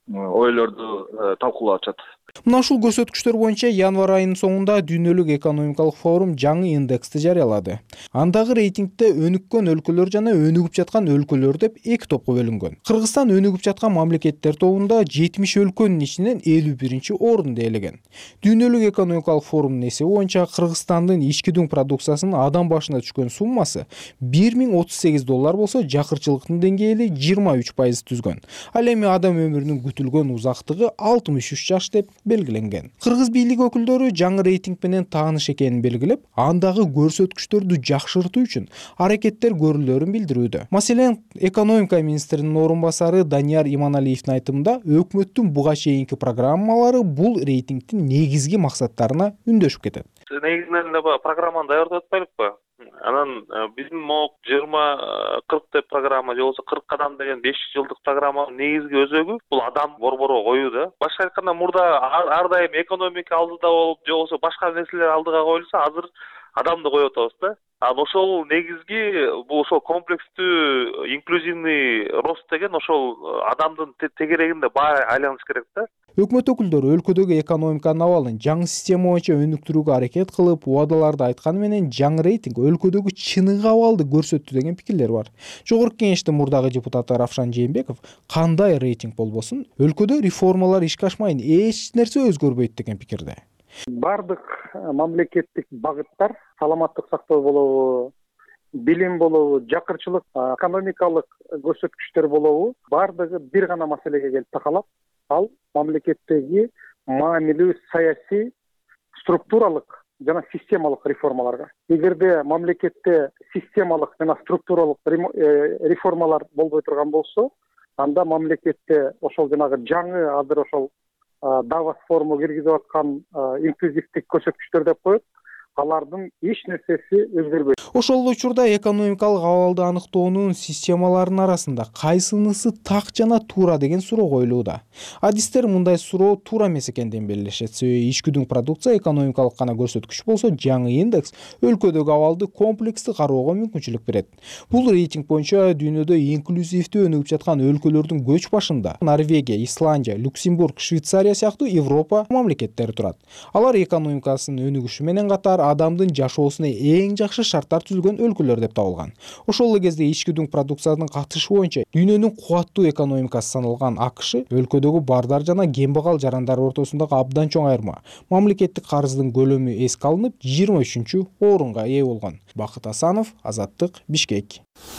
ойлорду талкуулап атышат. Мына ушул көрсөткүчтөр боюнча январь айынын соңунда Дүйнөлүк экономикалык форум жаңы индексти жарыялады. Андагы рейтингде өнүккөн өлкөлөр жана өнүгүп жаткан өлкөлөр деп эки топко бөлүнгөн. Кыргызстан өнүгүп жаткан мамлекеттер тобунда жетимиш өлкөнүн ичинен элүү биринчи орунду ээлеген. Дүйнөлүк экономикалык форумдун эсеби боюнча Кыргызстандын ички дүң продукциясынын адам башына түшкөн суммасы бир миң отуз сегиз доллар болсо, жакырчылыктын деңгээли жыйырма үч пайыз түзгөн. Ал эми адам өмүрүнүн күтүлгөн узактыгы алтымыш үч жаш деп белгиленген. Кыргыз бийлиги өкүлдөрү жаңы рейтинг менен тааныш экенин белгилеп, андагы көрсөткүчтөрдү жакшыртуу үчүн аракеттер көрүлөрүн билдирүүдө. Маселен, экономика министринин орун басары Данияр Иманалиевдин айтымында, өкмөттүн буга чейинки программалары бул рейтингдин негизги максаттарына үндөшүп кетет. Негизинен эле программаны даярдап атпайлыкпы? Анан биздин МОК жыйырма кырк деп программа же болбосо кырк кадам деген беш жылдык программанын негизги өзөгү бул адам борборго коюу да. Башка айтканда, мурда ар дайым экономика алдыда болуп, же болбосо башка нерселер алдыга коюлса, азыр адамды коюп атабыз да. Ал ошол негизги бул ошол комплекстүү инклюзивный рост деген ошол адамдын тегерегинде баа айланыш керек да. Өкмөт өкүлдөрү өлкөдөгү экономиканын абалын жаңы система боюнча өнүктүрүүгө аракет кылып, убадаларды айтканы менен жаңы рейтинг өлкөдөгү чыныгы абалды көрсөттү деген пикирлер бар. Жогорку Кеңештин мурдагы депутаты Равшан Жээнбеков кандай рейтинг болбосун, өлкөдө реформалар ишке ашмайын, эч нерсе өзгөрбөйт деген пикирде. Бардык мамлекеттик багыттар, саламаттык сактоо болобу, билим болобу, жакырчылык, экономикалык көрсөткүчтөр болобу, бардыгы бир гана маселеге келип такалат. Ал мамлекеттеги маанилүү саясий, структуралык жана системалык реформаларга. Эгерде мамлекетте системалык жана структуралык реформалар болбой турган болсо, анда мамлекетте ошол жанагы жаңы азыр ошол Давос форуму киргизип аткан инклюзивдик көрсөткүчтөр деп коет, алардын эч нерсеси өзгөрбөйт. Ошол учурда экономикалык абалды аныктоонун системаларынын арасында кайсынысы так жана туура деген суроо коюлууда. Адистер мындай суроо туура эмес экендигин белгилешет. Себеби ички дүң продукция экономикалык гана көрсөткүч болсо, жаңы индекс өлкөдөгү абалды комплекстүү кароого мүмкүнчүлүк берет. Бул рейтинг боюнча дүйнөдө инклюзивдүү өнүгүп жаткан өлкөлөрдүн көч башында Норвегия, Исландия, Люксембург, Швейцария сыяктуу Европа мамлекеттери турат. Алар экономикасынын өнүгүшү менен катар адамдын жашоосуна эң жакшы шарттар түзүлгөн өлкөлөр деп табылган. Ошол эле кезде ички дүң продукциянын катышы боюнча дүйнөнүн кубаттуу экономикасы саналган АКШ өлкөдөгү бардар жана кембагал жарандар ортосундагы абдан чоң айырма. Мамлекеттик карыздын көлөмү эске алынып, жыйырма үчүнчү орунга ээ болгон. Бакыт Асанов, Азаттык, Бишкек.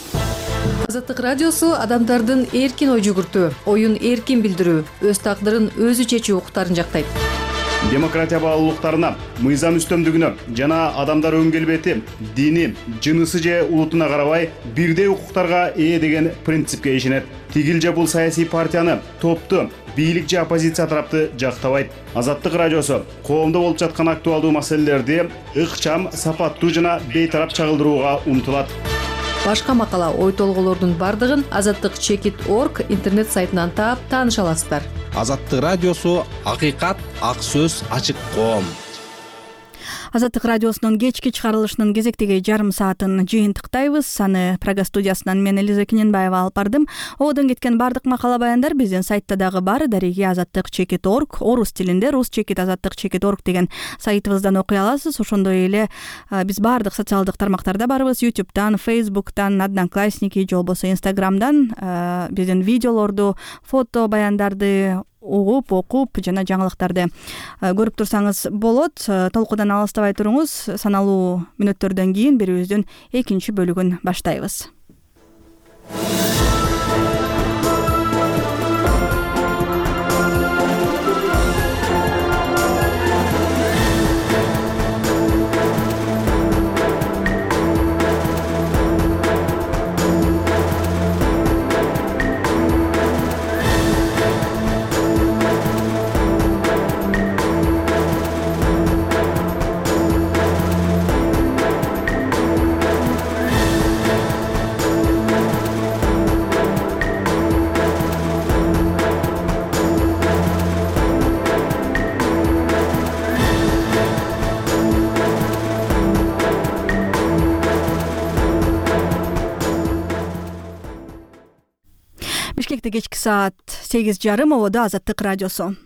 Азаттык радиосу адамдардын эркин ой жүгүртүү, оюн эркин билдирүү, өз тагдырын өзү чечүү укуктарын жактайт. Демократия баалуулуктарына, мыйзам үстөмдүгүнө жана адамдар өн келбети, дини, жынысы же улутуна карабай бирдей укуктарга ээ деген принципке ишенет. Тигил же бул саясий партияны, топту, бийлик же оппозиция тарапты жактабайт. Азаттык радиосу коомдо болуп жаткан актуалдуу маселелерди ыкчам, сапаттуу жана бейтарап чагылдырууга умтулат. Башка макала, ой толголордун бардыгын азаттык чекит точка орг интернет сайтынан таап тааныша аласыздар. Азаттык радиосу акыйкат, ак сөз, ачык коом. Азаттык радиосунун кечки чыгарылышынын кезектеги жарым саатын жыйынтыктайбыз. Аны Прага студиясынан мен Элиза Кененбаева алып бардым. Одон кеткен бардык макала баяндар биздин сайтта дагы бар. Дареги азаттык чекит точка орг, орус тилинде рус чекит азаттык чекит точка орг деген сайтыбыздан окуй аласыз. Ошондой эле биз бардык социалдык тармактарда барбыз. YouTube'дан, Facebook'тан, Одноклассники же болбосо Instagram'дан биздин видеолорду, фото баяндарды угуп, окуп жана жаңылыктарды көрүп турсаңыз болот. Толкудан алыстабай туруңуз. Саналуу мүнөттөрдөн кийин берүүбүздүн экинчи бөлүгүн баштайбыз. Бишкекте кечки саат сегиз жарым, ободо Азаттык радиосу.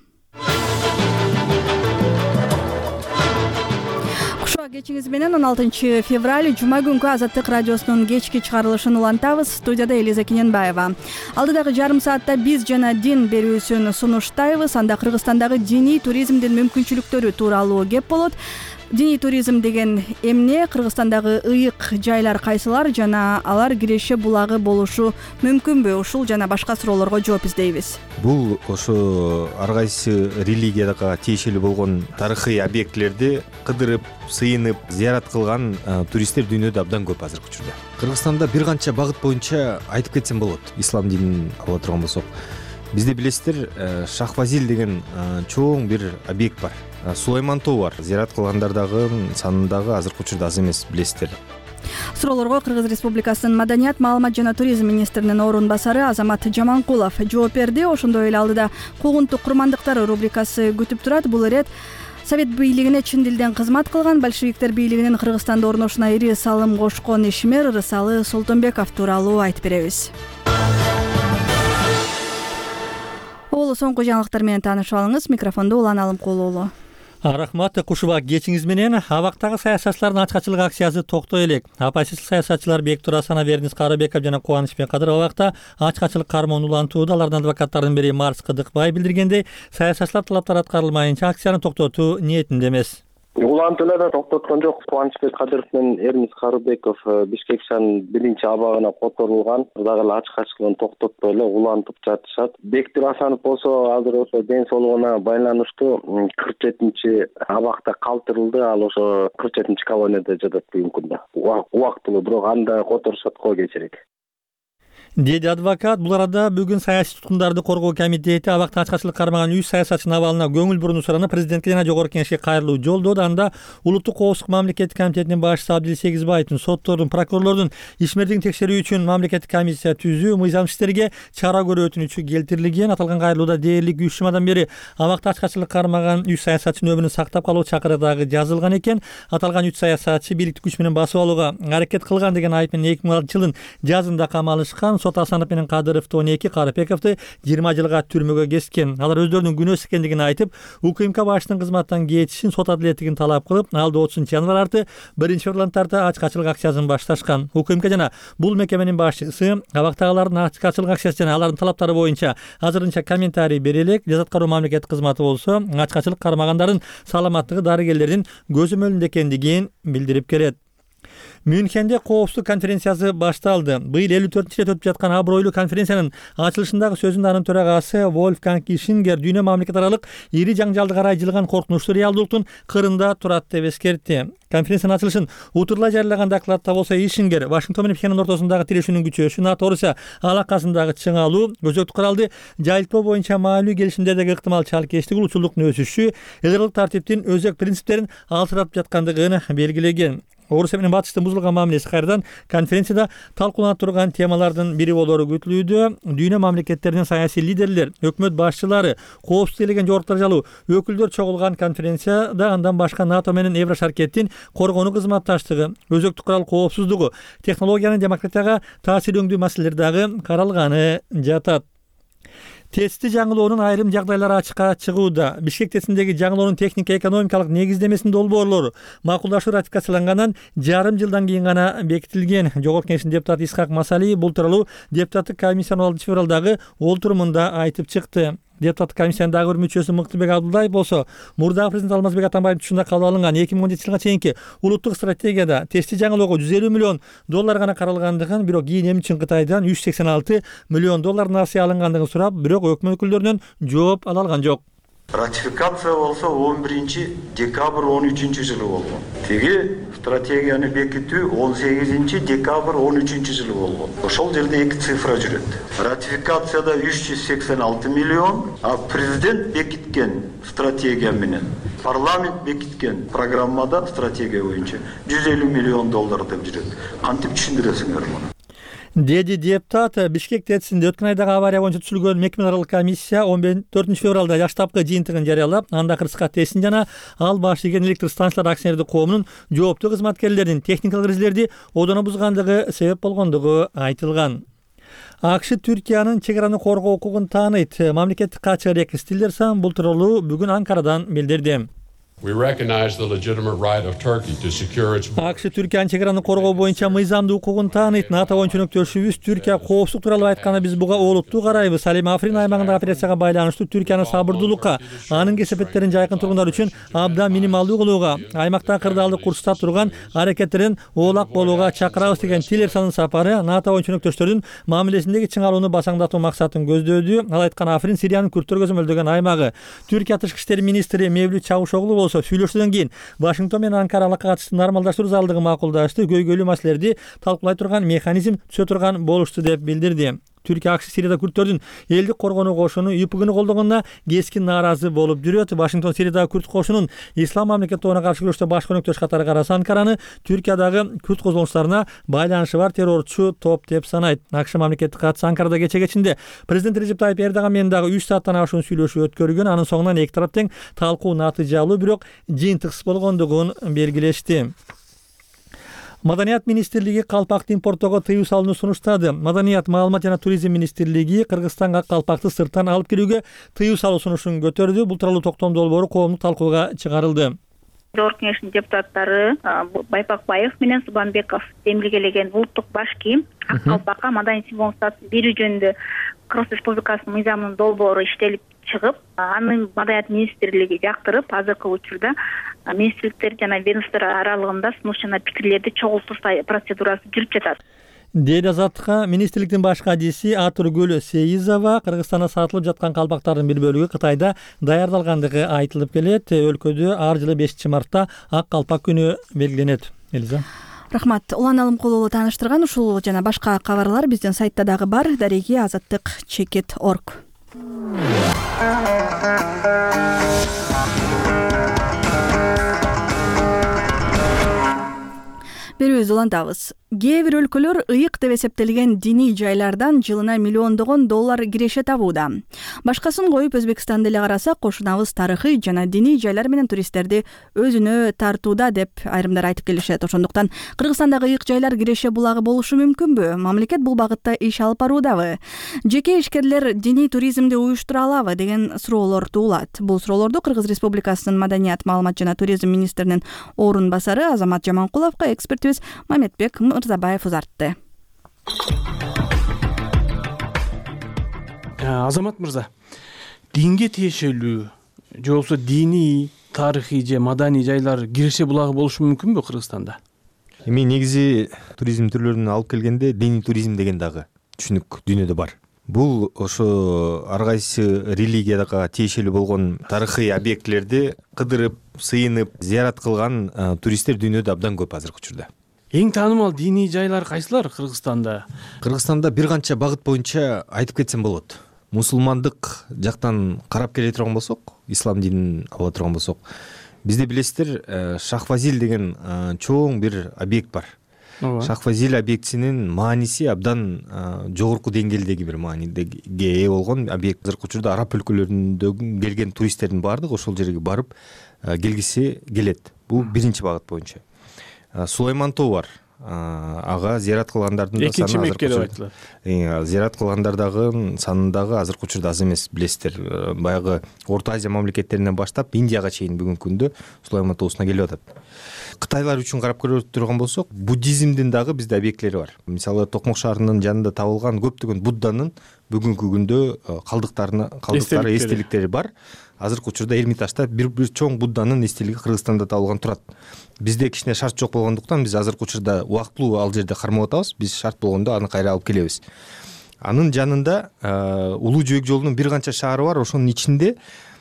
Кушуа кечиңиз менен он алтынчы февраль жума күнкү Азаттык радиосунун кечки чыгарылышын улантабыз. Студияда Элиза Кененбаева. Алдыдагы жарым саатта биз жана дин берүүсүн сунуштайбыз. Анда Кыргызстандагы диний туризмдин мүмкүнчүлүктөрү тууралуу кеп болот. Диний туризм деген эмне, Кыргызстандагы ыйык жайлар кайсылар жана алар киреше булагы болушу мүмкүнбү? Ушул жана башка суроолорго жооп издейбиз. Бул ошо ар кайсы религияга тиешелүү болгон тарыхый объектилерди кыдырып, сыйынып, зыярат кылган туристтер дүйнөдө абдан көп азыркы учурда. Кыргызстанда бир канча багыт боюнча айтып кетсем болот. Ислам динин ала турган болсок, бизде билесиздер, Шахвазил деген чоң бир объект бар. Сулайман тоо бар. Зыярат кылгандардагы санындагы азыркы учурда аз эмес, билесиздер. Суроолорго Кыргыз Республикасынын Маданият, маалымат жана туризм министринин орун басары Азамат Жаманкулов жооп берди. Ошондой эле алдыда куугунтук курмандыктар рубрикасы күтүп турат. Бул ирет Совет бийлигине чын дилден кызмат кылган, большевиктер бийлигинин Кыргызстанда орношуна ири салым кошкон ишмер Рысалы Солтонбеков тууралуу айтып беребиз. Олу соңку жаңылыктар менен таанышып алыңыз. Микрофонду Улан Алымкулуулу. Рахмат, кушуба кечиңиз менен. Абактагы саясатчылардын ачкачылык акциясы токтой элек. Апайсыз саясатчылар Бектур Асана, Вернис Карыбеков жана Кубанычбек Кадыр абакта ачкачылык кармоон улантууда. Алардын адвокаттарынын бири Марс Кыдыкбай билдиргендей, саясатчылар талаптары аткарылмайынча акцияны токтотуу ниетинде эмес. Улантууларды токтоткон жок. Кубанычбек Кадыров менен Эрмис Карыбеков Бишкек шаарынын биринчи абагына которулган. Дагы эле ачкачылыгын токтотпой эле улантып жатышат. Бектур Асанов болсо азыр ошо ден соолугуна байланыштуу кырк жетинчи абакта калтырылды. Ал ошо кырк жетинчи колонияда жатат бүгүнкү күндө. Убактылуу, бирок анда которушат го кечирээк. Деди адвокат. Бул арада бүгүн саясий туткундарды коргоо комитети абакта ачкачылык кармаган үч саясатчынын абалына көңүл бурууну суранып, президентке жана жогорку кеңешке кайрылуу жолдоду. Анда улуттук коопсуздук мамлекеттик комитетинин башчысы Абдил Сегизбаевдин соттордун, прокурорлордун ишмердигин текшерүү үчүн мамлекеттик комиссия түзүү, мыйзам иштерге чара көрүү өтүнүчү келтирилген. Аталган кайрылууда дээрлик үч жумадан бери абакта ачкачылык кармаган үч саясатчынын өмүрүн сактап калуу чакырыгы дагы жазылган экен. Аталган үч саясатчы бийликтик күч менен басып алууга аракет кылган деген айып менен эки миң алтынчы жылдын жазында камалышкан. Сот Асанов менен Кадыровду он эки, Карыбековду жыйырма жылга түрмөгө кескен. Алар өздөрүнүн күнөөсүз экендигин айтып, УКМК башчысынын кызматтан кетишин, сот адилеттигин талап кылып, алды отузунчу январь арты биринчи февралдан тарта ачкачылык акциясын башташкан. УКМК жана бул мекеменин башчысы абактагылардын ачкачылык акциясы жана алардын талаптары боюнча азырынча комментарий бере элек. Жаза аткаруу мамлекеттик кызматы болсо ачкачылык кармагандардын саламаттыгы дарыгерлердин көзөмөлүндө экендигин билдирип келет. Мюнхенде коопсуздук конференциясы башталды. Быйыл элүү төртүнчү рет өтүп жаткан абройлуу конференциянын ачылышындагы сөзүндө анын төрагасы Вольфганг Ишингер дүйнө мамлекет аралык ири жаңжалды карай жылган коркунучтуу реалдуулуктун кырында турат деп эскертти. Конференциянын ачылышын утурлай жарыялаган докладта болсо Ишингер Вашингтон менен Пхеньян ортосундагы тирешүүнүн күчөшү, НАТО-Орусия алакасындагы чыңалуу, өзөктүк куралды жайылтпоо боюнча маанилүү келишимдердеги ыктымал чалкештик, улутчулдуктун өсүшү, эл аралык тартиптин өзөк принциптерин алсыратып жаткандыгын белгилеген. Орусия менен Батыштын бузулган мамилеси кайрадан конференцияда талкууланып турган темалардын бири болору күтүлүүдө. Дүйнө мамлекеттеринин саясий лидерлер, өкмөт башчылары, коопсуздук делеген жогорку даражалуу өкүлдөр чогулган конференцияда андан башка НАТО менен Евро шаркеттин коргонуу кызматташтыгы, өзөктүк курал коопсуздугу, технологиянын демократияга таасирөңдүү маселелер дагы каралганы жатат. Тести жаңылоонун айрым жагдайлары ачыкка чыгууда. Бишкек тестиндеги жаңылоонун техника-экономикалык негиздемесинин долбоорлору макулдашуу ратификациялангандан жарым жылдан кийин гана бекитилген. Жогорку кеңештин депутаты Исхак Масалиев бул тууралуу депутаттык комиссиянын алтынчы февралдагы олтурумунда айтып чыкты. Депутаттык комиссиянын дагы бир мүчөсү Мыктыбек Абдулдаев болсо, мурдагы президент Алмазбек Атамбаевдин учурунда кабыл алынган эки миң он жетинчи жылга чейинки улуттук стратегияда тести жаңылоого жүз элүү миллион доллар гана каралгандыгын, бирок кийин эмне үчүн Кытайдан үч жүз сексен алты миллион доллар насыя алынгандыгын сурап, бирок өкмөт өкүлдөрүнөн жооп ала алган жок. Ратификация болсо он биринчи декабрь он үчүнчү жылы болгон. Теги стратегияны бекитүү он сегизинчи декабрь он үчүнчү жылы болгон. Ошол жерде эки цифра жүрөт. Ратификацияда үч жүз сексен алты миллион, а президент бекиткен стратегия менен парламент бекиткен программада стратегия боюнча жүз элүү миллион доллар деп жүрөт. Кантип түшүндүрөсүңөр муну? Деди депутат. Бишкек тестисинде өткөн айдагы авария боюнча түзүлгөн мекеме аралык комиссия он төртүнчү февралда жаштапкы жыйынтыгын жарыялап, анда кырсыкка тестин жана ал башчыгын электр станциялар акционердик коомунун жооптуу кызматкерлеринин техникалык эрежелерди одоно бузгандыгы себеп болгондугу айтылган. акш Түркиянын чек араны коргоо укугун тааныйт. Мамлекеттик катчы Рекс Тиллерсон бул тууралуу бүгүн Анкарадан билдирди. акш Түркиянын чек араны коргоо боюнча мыйзамдуу укугун тааныйт. НАТО боюнча өнөктөшүбүз Түркия коопсуздук тууралуу айтканда биз буга олуттуу карайбыз. Ал эми Африн аймагындагы операцияга байланыштуу Түркиянын сабырдуулукка, анын кесепеттерин жайкын тургундар үчүн абдан минималдуу кылууга, аймакта кырдаалды курчтап турган аракеттерин оолак болууга чакырабыз деген Тиллерсондун сапары НАТО боюнча өнөктөштөрдүн мамилесиндеги чыңалууну басаңдатуу максатын көздөөдү. Ал айткан Африн Сириянын күрттөр көзөмөлдөгөн аймагы. Түркия тышкы иштер министри Мевлют Чавушоглу сүйлөшүүдөн кийин Вашингтон менен Анкара алакка катышты нормалдаштыруу зарылдыгын макулдашты. Көйгөйлүү маселелерди талкуулай турган механизм түзө турган болушту деп билдирди. Түркия акш Сирияда күрттөрдүн элдик коргонуу кошуну ЮПГны колдогонуна кескин нааразы болуп жүрөт. Вашингтон Сириядагы күрт кошунун ислам мамлекет тобуна каршы күрөштө башкы өнөктөш катары караса Анкараны Түркиядагы күрт козголуштарына байланышы бар террорчу топ деп санайт. акш мамлекеттик катчысы Анкарада кече кечинде президент Режеп Тайип Эрдоган менен дагы үч сааттан ашуун сүйлөшүү өткөргөн. Анын соңунан эки тарап тең талкуу натыйжалуу, бирок жыйынтыксыз болгондугун белгилешти. Маданият министрлиги калпакты импорттоого тыюу салууну сунуштады. Маданият, маалымат жана туризм министрлиги Кыргызстанга калпакты сырттан алып келүүгө тыюу салуу сунушун көтөрдү. Бул тууралуу токтом долбоору коомдук талкууга чыгарылды. Жогорку Кеңештин депутаттары Байпакбаев менен Субанбеков демилгелеген улуттук баш кийим ак калпакка маданий символ статусун берүү жөнүндө Кыргыз Республикасынын мыйзамынын долбоору иштелип чыгып, аны Маданият министрлиги жактырып, азыркы учурда министрликтер жана ведомстволор аралыгында сунуш жана пикирлерди чогултуу процедурасы жүрүп жатат. Деди Азаттыкка министрликтин баш кадиси Атургүл Сейизова Кыргызстанда сатылып жаткан калпактардын бир бөлүгү Кытайда даярдалгандыгы айтылып келет. Өлкөдө ар жылы бешинчи мартта ак калпак күнү белгиленет. Элиза. Рахмат. Улан Алымкулуулу тааныштырган ушул жана башка кабарлар биздин сайтта дагы бар. Дареги азаттык чекит точка орг. Берүүбүздү улантабыз. Кээ бир өлкөлөр ыйык деп эсептелген диний жайлардан жылына миллиондогон доллар киреше табууда. Башкасын коюп Өзбекстанды эле карасак, кошунабыз тарыхый жана диний жайлар менен туристтерди өзүнө тартууда деп айрымдар айтып келишет. Ошондуктан Кыргызстандагы ыйык жайлар киреше булагы болушу мүмкүнбү? Мамлекет бул багытта иш алып баруудабы? Жеке ишкерлер диний туризмди уюштура алабы деген суроолор туулат. Бул суроолорду Кыргыз Республикасынын Маданият, маалымат жана туризм министринин орун басары Азамат Жаманкуловго экспертибиз Маметбек Мырзабаев узартты. Азамат мырза, динге тиешелүү же болбосо диний, тарыхый же маданий жайлар киреше булагы болушу мүмкүнбү Кыргызстанда? Эми негизи туризм түрлөрүн алып келгенде диний туризм деген дагы түшүнүк дүйнөдө бар. Бул ошо ар кайсы религияга тиешелүү болгон тарыхый объектилерди кыдырып, сыйынып, зыярат кылган туристтер дүйнөдө абдан көп азыркы учурда. Эң таанымал диний жайлар кайсылар Кыргызстанда? Кыргызстанда бир канча багыт боюнча айтып кетсем болот. Мусулмандык жактан карап келе турган болсок, ислам динин ала турган болсок, бизде билесиздер, Шахфазил деген чоң бир объект бар. Шахфазил объектисинин мааниси абдан жогорку деңгээлдеги бир мааниге ээ болгон объект. Азыркы учурда араб өлкөлөрүндөгү келген туристтердин баардыгы ошол жерге барып келгиси келет. Бул биринчи багыт боюнча. Сулайман тоо бар. Ага зыярат кылгандардын да саны азыркы учурда. Зыярат кылгандардагы санындагы азыркы учурда аз эмес, билесиздер. Баягы Орто Азия мамлекеттеринен баштап Индияга чейин бүгүнкү күндө Сулайман тоосуна келип атат. Кытайлар үчүн карап көрө турган болсок, буддизмдин дагы бизде объектлери бар. Мисалы Токмок шаарынын жанында табылган көптөгөн Будданын бүгүнкү күндө калдыктарына калдыктары, эстеликтери бар. Азыркы учурда Эрмитажда бир бир чоң Будданын эстелиги Кыргызстанда табылган турат. Бизде кичине шарт жок болгондуктан биз азыркы учурда убактылуу ал жерде кармап атабыз. Биз шарт болгондо аны кайра алып келебиз. Анын жанында Улуу жөөк жолунун бир канча шаары бар. Ошонун ичинде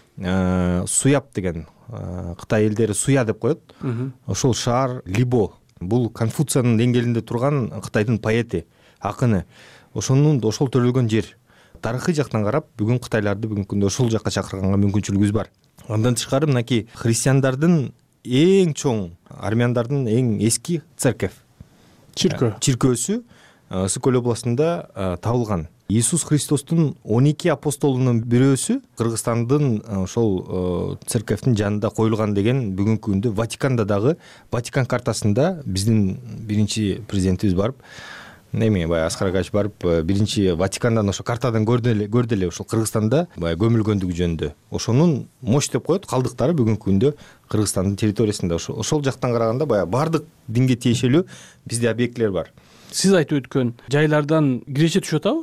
Суяб деген Кытай элдери Суя деп коет. Ошол шаар Либо. Бул Конфуциянын деңгээлинде турган Кытайдын поэти, акыны. Ошонун ошол төрөлгөн жер. Тарыхый жактан карап, бүгүн кытайларды бүгүнкү күндө ошол жакка чакырганга мүмкүнчүлүгүбүз бар. Андан тышкары мынакей христиандардын эң чоң, армяндардын эң эски церковь, чиркөө чиркөөсү Сыкөл областында табылган. Иисус Христостун он эки апостолунун бирөөсү Кыргызстандын ошол церковдун жанында коюлган деген бүгүнкү күндө Ватиканда дагы Ватикан картасында биздин биринчи президентибиз барып эми баягы Аскар Акаевич барып биринчи Ватикандан ошо картадан көрдү эле көрдү эле ушул Кыргызстанда баягы көмүлгөндүгү жөнүндө ошонун мош деп коет калдыктары бүгүнкү күндө Кыргызстандын территориясында ошол жактан караганда баягы баардык динге тиешелүү бизде объектилер бар. Сиз айтып өткөн жайлардан киреше түшүп атабы?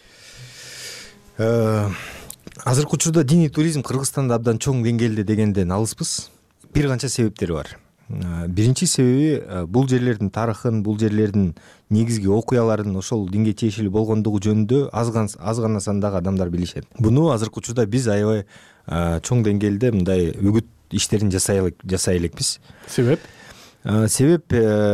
Азыркы учурда диний туризм Кыргызстанда абдан чоң деңгээлде дегенден алыспыз. Бир канча себептери бар. Биринчи себеби бул жерлердин тарыхын, бул жерлердин негизги окуяларын ошол динге тиешелүү болгондугу жөнүндө аз аз гана сандагы адамдар билишет. Буну азыркы учурда биз аябай чоң деңгээлде мындай үгүт иштерин жасай жасай элекпиз. Себеп? Себеп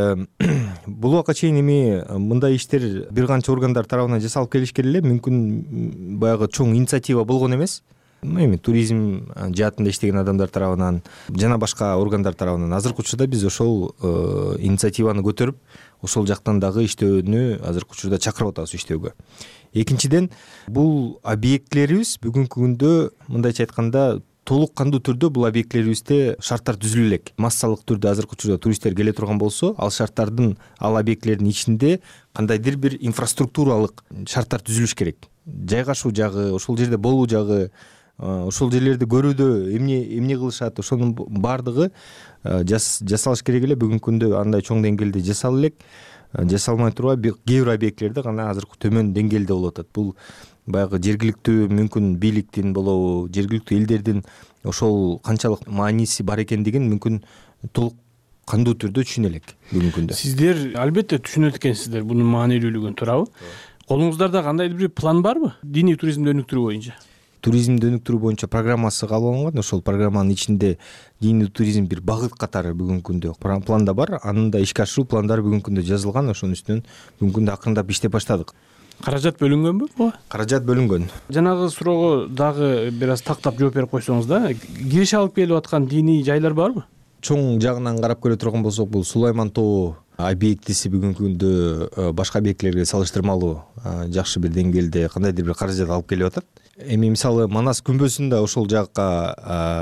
бул убакка чейин эми мындай иштер бир канча органдар тарабынан жасалып келишкен эле, мүмкүн баягы чоң инициатива болгон эмес. Эми туризм жаатында иштеген адамдар тарабынан жана башка органдар тарабынан азыркы учурда биз ошол инициативаны көтөрүп, ошол жактан дагы иштөөнү азыркы учурда чакырып атабыз иштөөгө. Экинчиден, бул объектилерибиз бүгүнкү күндө мындайча айтканда толук кандуу түрдө бул объектилерибизде шарттар түзүлө элек. Массалык түрдө азыркы учурда туристтер келе турган болсо, ал шарттардын, ал объектилердин ичинде кандайдыр бир инфраструктуралык шарттар түзүлүш керек. Жайгашуу жагы, ошол жерде болуу жагы, ошол жерлерди көрүүдө эмне эмне кылышат, ошонун баардыгы жасалыш керек эле. Бүгүнкү күндө андай чоң деңгээлде жасала элек. Жасалмай турбай кээ бир объектилерде гана азыркы төмөн деңгээлде болуп атат. Бул баягы жергиликтүү мүмкүн бийликтин болобу, жергиликтүү элдердин ошол канчалык мааниси бар экендигин мүмкүн толук кандуу түрдө түшүнө элек бүгүнкү күндө. Сиздер албетте түшүнөт экенсиздер бунун маанилүүлүгүн, туурабы? Колуңуздарда кандайдыр бир план барбы диний туризмди өнүктүрүү боюнча? Туризмди өнүктүрүү боюнча программасы кабыл алынган. Ошол программанын ичинде диний туризм бир багыт катары бүгүнкү күндө планда бар. Анын да ишке ашыруу пландары бүгүнкү күндө жазылган. Ошонун үстүнөн бүгүнкү күндө акырындап иштеп баштадык. Каражат бөлүнгөнбү буга? Каражат бөлүнгөн. Жанагы суроого дагы бир аз тактап жооп берип койсоңуз да, киреше алып келип аткан диний жайлар барбы? Чоң жагынан карап көрө турган болсок, бул Сулайман тоо объектиси бүгүнкү күндө башка объектилерге салыштырмалуу жакшы бир деңгээлде кандайдыр бир каражат алып келип атат. Эми мисалы Манас күмбөзүн да ошол жакка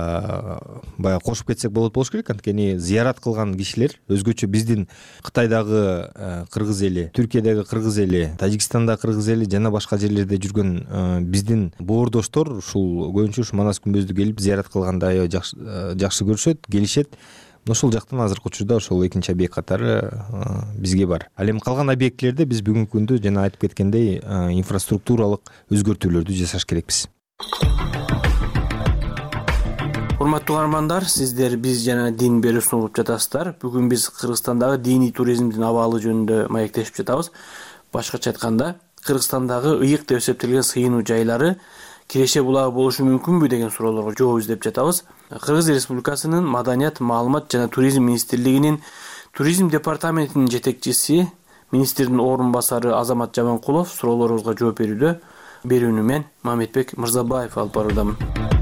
баягы кошуп кетсек болот болуш керек. Анткени зыярат кылган кишилер өзгөчө биздин Кытайдагы кыргыз эли, Түркиядагы кыргыз эли, Тажикстандагы кыргыз эли жана башка жерлерде жүргөн биздин боордоштор ушул көбүнчө ушу Манас күмбөздү келип зыярат кылганда аябай жакшы көрүшөт, келишет. Ошол жактан азыркы учурда ошол экинчи объект катары бизге бар. Ал эми калган объектилерде биз бүгүнкү күндө жана айтып кеткендей инфраструктуралык өзгөртүүлөрдү жасаш керекпиз. Урматтуу угармандар, сиздер биз жана дин берүүсүн угуп жатасыздар. Бүгүн биз Кыргызстандагы диний туризмдин абалы жөнүндө маектешип жатабыз. Башкача айтканда, Кыргызстандагы ыйык деп эсептелген сыйынуу жайлары киреше булагы болушу мүмкүнбү деген суроолорго жооп издеп жатабыз. Кыргыз Республикасынын Маданият, маалымат жана туризм министрлигинин туризм департаментинин жетекчиси, министрдин орун басары Азамат Жаманкулов суроолорубузга жооп берүүдө. Берүүнү мен Мамедбек Мырзабаев алып баруудамын.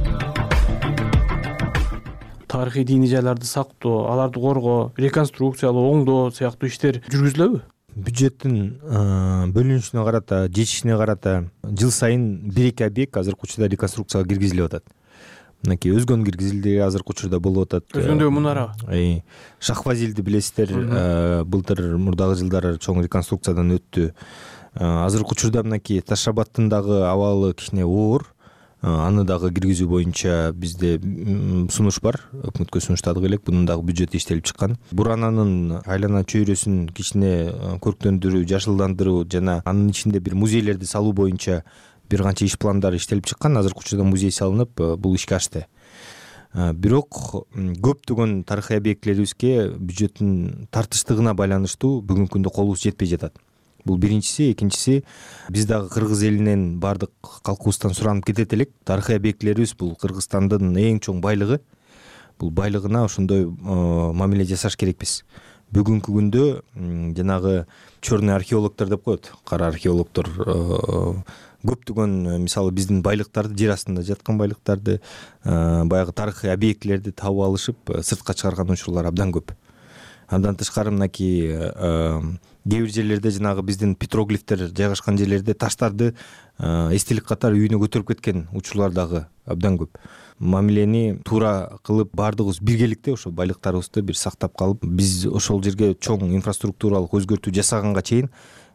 Тарыхый диний жайларды сактоо, аларды коргоо, реконструкциялоо, оңдоо сыяктуу иштер жүргүзүлөбү? Бюджеттин бөлүнүшүнө карата, жетишине карата жыл сайын бир-эки объект азыркы учурда реконструкцияга киргизилип атат. Мынакей өзгөн киргизилди азыркы учурда болуп атат. Өзгөндөгү мунара. Шахфазилди билесиздер, былтыр мурдагы жылдары чоң реконструкциядан өттү. Азыркы учурда мынакей Таш Шабаттын дагы абалы кичине оор. Аны дагы киргизүү боюнча бизде сунуш бар. Өкмөткө сунуштадык элек, бунун дагы бюджети иштелип чыккан. Бурананын айлана чөйрөсүн кичине көрктөндүрүү, жашылдандыруу жана анын ичинде бир музейлерди салуу боюнча бир канча иш пландары иштелип чыккан. Азыркы учурда музей салынып, бул ишке ашты. Бирок көптөгөн тарыхый объектилерибизге бюджеттин тартыштыгына байланыштуу бүгүнкү күндө колубуз жетпей жатат. Бул биринчиси, экинчиси, биз дагы кыргыз элинен бардык калкыбыздан суранып кетет элек. Тарыхый объектилерибиз бул Кыргызстандын эң чоң байлыгы. Бул байлыгына ошондой мамиле жасаш керекпиз. Бүгүнкү күндө жанагы чёрный археологдор деп коет, кара археологдор көптөгөн мисалы биздин байлыктарды, жер астында жаткан байлыктарды, баягы тарыхый объектилерди табып алышып, сыртка чыгарган учурлар абдан көп. Андан тышкары мынакей кээ бир жерлерде жанагы биздин петроглифтер жайгашкан жерлерде таштарды эстелик катары үйүнө көтөрүп кеткен учурлар дагы абдан көп. Мамилени туура кылып баардыгыбыз биргеликте ошо байлыктарыбызды бир сактап калып, биз ошол жерге чоң инфраструктуралык өзгөртүү жасаганга чейин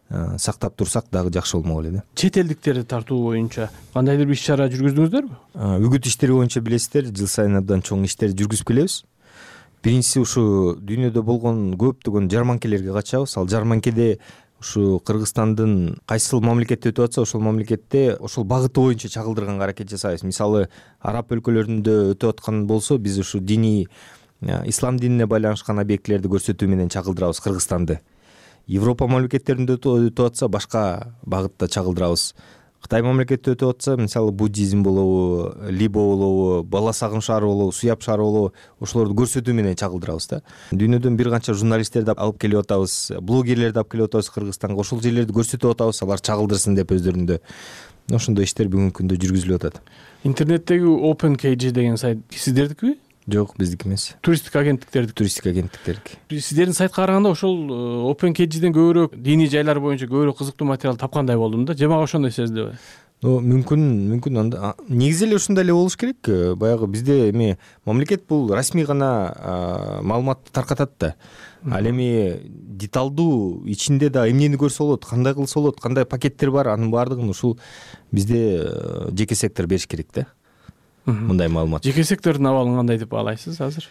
сактап турсак дагы жакшы болмок эле да. Чет элдиктерди тартуу боюнча кандайдыр бир иш чара жүргүздүңүздөрбү? Үгүт иштери боюнча билесиздер, жыл сайын абдан чоң иштерди жүргүзүп келебиз. Биринчиси ушу дүйнөдө болгон көптөгөн жарманкелерге катышабыз. Ал жарманкеде ушу Кыргызстандын кайсыл мамлекетте өтүп атса, ошол мамлекетте ошол багыты боюнча чагылдырганга аракет жасайбыз. Мисалы, араб өлкөлөрүндө өтүп аткан болсо, биз ушу диний ислам динине байланышкан объектилерди көрсөтүү менен чагылдырабыз Кыргызстанды. Европа мамлекеттеринде өтүп атса, башка багытта чагылдырабыз. Кытай мамлекетте өтүп атса, мисалы буддизм болобу, либо болобу, бала сагым шаары болобу, суяб шаары болобу, ошолорду көрсөтүү менен чагылдырабыз да. Дүйнөдөн бир канча журналисттерди алып келип атабыз, блогерлерди алып келип атабыз Кыргызстанга. Ошол жерлерди көрсөтүп атабыз, алар чагылдырсын деп өздөрүндө. Ошондой иштер бүгүнкү күндө жүргүзүлүп атат. Интернеттеги OpenKG деген сайт сиздердикиби? Жок, биздики эмес. Туристтик агенттиктерди. Туристтик агенттиктердики. Сиздердин сайтка караганда ошол OpenKGден көбүрөөк диний жайлар боюнча көбүрөөк кызыктуу материал тапкандай болдум да. Же мага ошондой сезилеби? Мүмкүн, мүмкүн анда негизи эле ушундай эле болуш керек. Баягы бизде эми мамлекет бул расмий гана маалыматты таркатат да. Ал эми деталдуу ичинде да эмнени көрсө болот, кандай кылса болот, кандай пакеттер бар, анын баардыгын ушул бизде жеке сектор бериш керек да. Мындай маалымат. Жеке сектордун абалын кандай деп баалайсыз азыр?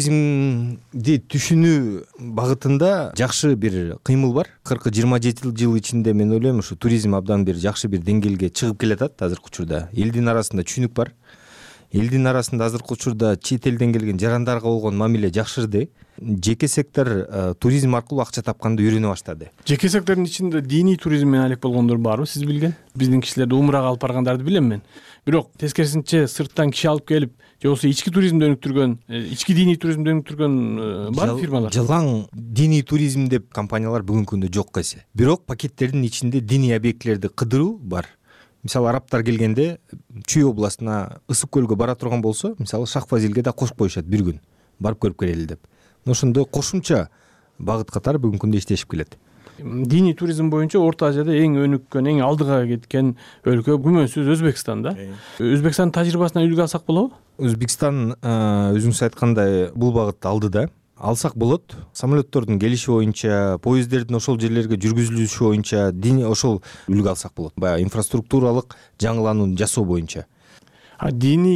Туризмди түшүнүү багытында жакшы бир кыймыл бар. кырк жыйырма жети жыл ичинде мен ойлойм, ушу туризм абдан бир жакшы бир деңгээлге чыгып келатат азыркы учурда. Элдин арасында түшүнүк бар. Элдин арасында азыркы учурда чет элден келген жарандарга болгон мамиле жакшырды. Жеке сектор туризм аркылуу акча тапканды үйрөнө баштады. Жеке сектордун ичинде диний туризм менен алек болгондор барбы, сиз билген? Биздин кишилерди умрага алып баргандарды билем мен. Бирок тескерисинче сырттан киши алып келип, же болбосо ички туризмди өнүктүргөн, ички диний туризмди өнүктүргөн бар фирмалар. Жалаң диний туризм деп компаниялар бүгүнкү күндө жок эсе. Бирок пакеттердин ичинде диний объектилерди кыдыруу бар. Мисалы, арабтар келгенде Чүй областына Ысык көлгө бара турган болсо, мисалы Шах-Фазилге да кошуп коюшат бир күн. Барып көрүп келели деп. Ошондой кошумча багыт катары бүгүнкү күндө иштешип келет. Диний туризм боюнча Орто Азияда эң өнүккөн, эң алдыга кеткен өлкө күмөнсүз Өзбекстан да. Өзбекстандын тажрыйбасынан үлгү алсак болобу? Өзбекстан өзүңүз айткандай бул багытты алды да. Алсак болот. Самолеттордун келиши боюнча, поезддердин ошол жерлерге жүргүзүлүшү боюнча диний ошол үлгү алсак болот. Баягы инфраструктуралык жаңыланууну жасоо боюнча. А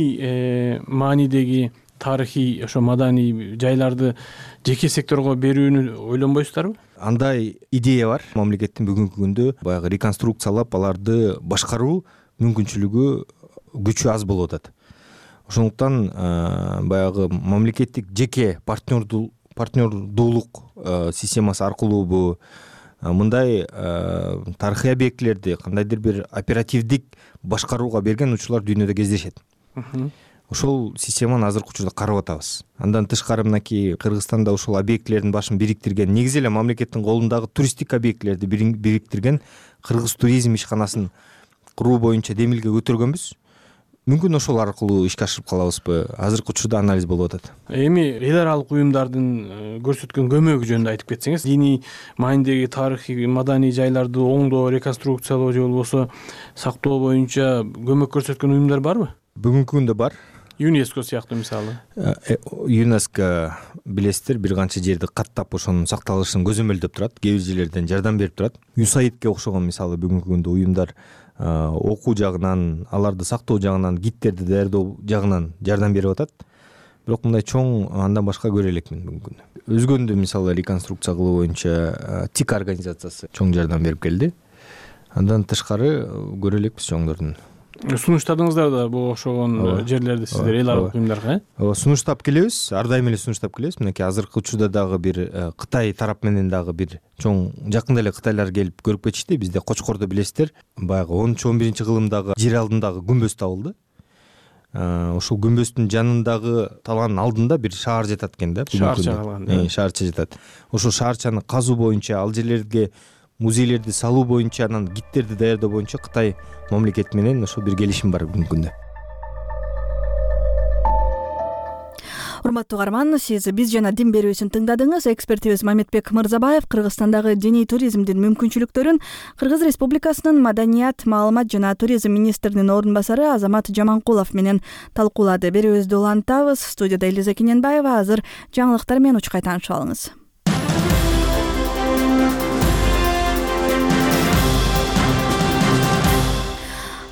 диний маанидеги тарыхый, ошо маданий жайларды жеке секторго берүүнү ойлонбойсуздарбы? Андай идея бар. Мамлекеттин бүгүнкү күндө баягы реконструкциялап аларды башкаруу мүмкүнчүлүгү, күчү аз болуп атат. Ошондуктан баягы мамлекеттик жеке партнердуулук системасы аркылуу мындай тарыхый объектилерди кандайдыр бир оперативдик башкарууга берген учурлар дүйнөдө кездешет. Ошол системаны азыркы учурда карап атабыз. Андан тышкары мынакей Кыргызстанда ошол объектилердин башын бириктирген, негизи эле мамлекеттин колундагы туристтик объектилерди бириктирген Кыргыз туризм ишканасын куруу боюнча демилге көтөргөнбүз. Мүмкүн ошол аркылуу ишке ашырып калабызбы? Азыркы учурда анализ болуп атат. Эми эл аралык уюмдардын көрсөткөн көмөгү жөнүндө айтып кетсеңиз, диний маанидеги тарыхый, маданий жайларды оңдоо, реконструкциялоо же болбосо сактоо боюнча көмөк көрсөткөн уюмдар барбы? Бүгүнкү күндө бар. ЮНЕСКО сыяктуу мисалы. ЮНЕСКО билесиздер, бир канча жерди каттап ошонун сакталышын көзөмөлдөп турат, кээ бир жерлерден жардам берип турат. ЮСАИДке окшогон мисалы бүгүнкү күндө уюмдар окуу жагынан, аларды сактоо жагынан, гидтерди даярдоо жагынан жардам берип атат. Бирок мындай чоң андан башка көрө элекмин бүгүнкү күндө. Өзгөндө мисалы реконструкция кылуу боюнча ТИК организациясы чоң жардам берип келди. Андан тышкары көрө элекпиз чоңдордун. Сунуштадыңыздар да бул окшогон жерлерди сиздер эл аралык уюмдарга, э? Ооба, сунуштап келебиз. Ар дайым эле сунуштап келебиз. Мынакей азыркы учурда дагы бир Кытай тарап менен дагы бир чоң жакында эле кытайлар келип көрүп кетишти. Бизде Кочкордо билесиздер, баягы онунчу он биринчи кылымдагы жер алдындагы күмбөз табылды. Ошол күмбөздүн жанындагы талаанын алдында бир шаар жатат экен да. Шаарча калган. Шаарча жатат. Ошол шаарчаны казуу боюнча, ал жерлерге музейлерди салуу боюнча, анан гидтерди даярдоо боюнча Кытай мамлекети менен ошо бир келишим бар бүгүнкү күндө. Урматтуу угарман, сиз биз жана дин берүүсүн тыңдадыңыз. Экспертибиз Мамедбек Мырзабаев Кыргызстандагы диний туризмдин мүмкүнчүлүктөрүн Кыргыз Республикасынын Маданият, маалымат жана туризм министринин орун басары Азамат Жаманкулов менен талкуулады. Берүүбүздү улантабыз. Студияда Элиза Кененбаева. Азыр жаңылыктар менен учкай таанышып алыңыз.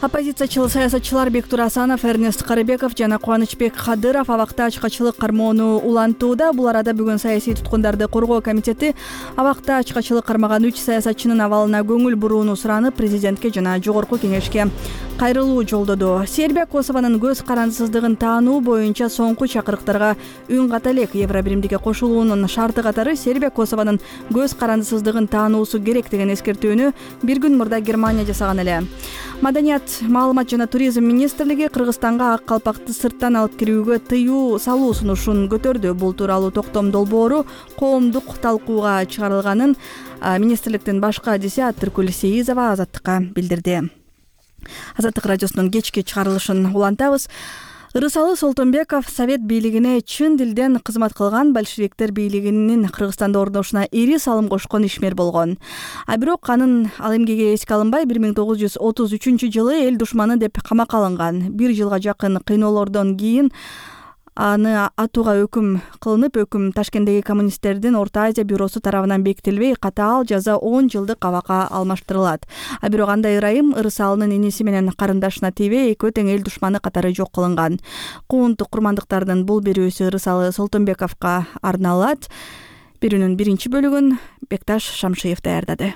Оппозициячыл саясатчылар Бектур Асанов, Эрнест Карыбеков жана Кубанычбек Кадыров абакта ачкачылык кармоону улантууда. Бул арада бүгүн саясий туткундарды коргоо комитети абакта ачкачылык кармаган үч саясатчынын абалына көңүл бурууну суранып, президентке жана жогорку кеңешке кайрылуу жолдоду. Сербия Косованын көз карандысыздыгын таануу боюнча соңку чакырыктарга үн ката элек. Евробиримдикке кошулуунун шарты катары Сербия Косованын көз карандысыздыгын таануусу керек деген эскертүүнү бир күн мурда Германия жасаган эле. Маданият, маалымат жана туризм министрлиги Кыргызстанга ак калпакты сырттан алып кирүүгө тыюу салуу сунушун көтөрдү. Бул тууралуу токтом долбоору коомдук талкууга чыгарылганын министрликтин баш кадиси Атыркүл Сейизова Азаттыкка билдирди. Азаттык радиосунун кечки чыгарылышын улантабыз. Ырысалы Солтонбеков Совет бийлигине чын дилден кызмат кылган, большевиктер бийлигинин Кыргызстанда орношуна ири салым кошкон ишмер болгон. А бирок анын ал эмгеги эске алынбай бир миң тогуз жүз отуз үчүнчү жылы эл душманы деп камакка алынган. Бир жылга жакын кыйноолордон кийин аны атууга өкүм кылынып, өкүм Ташкенттеги коммунисттердин Орто Азия бюросу тарабынан бекитилбей, катаал жаза он жылдык абакка алмаштырылат. А бирок андай ырайым Ырысалынын иниси менен карындашына тийбей, экөө тең эл душманы катары жок кылынган. Куунтук курмандыктардын бул берүүсү Ырысалы Солтонбековго арналат. Берүүнүн биринчи бөлүгүн Бекташ Шамшиев даярдады.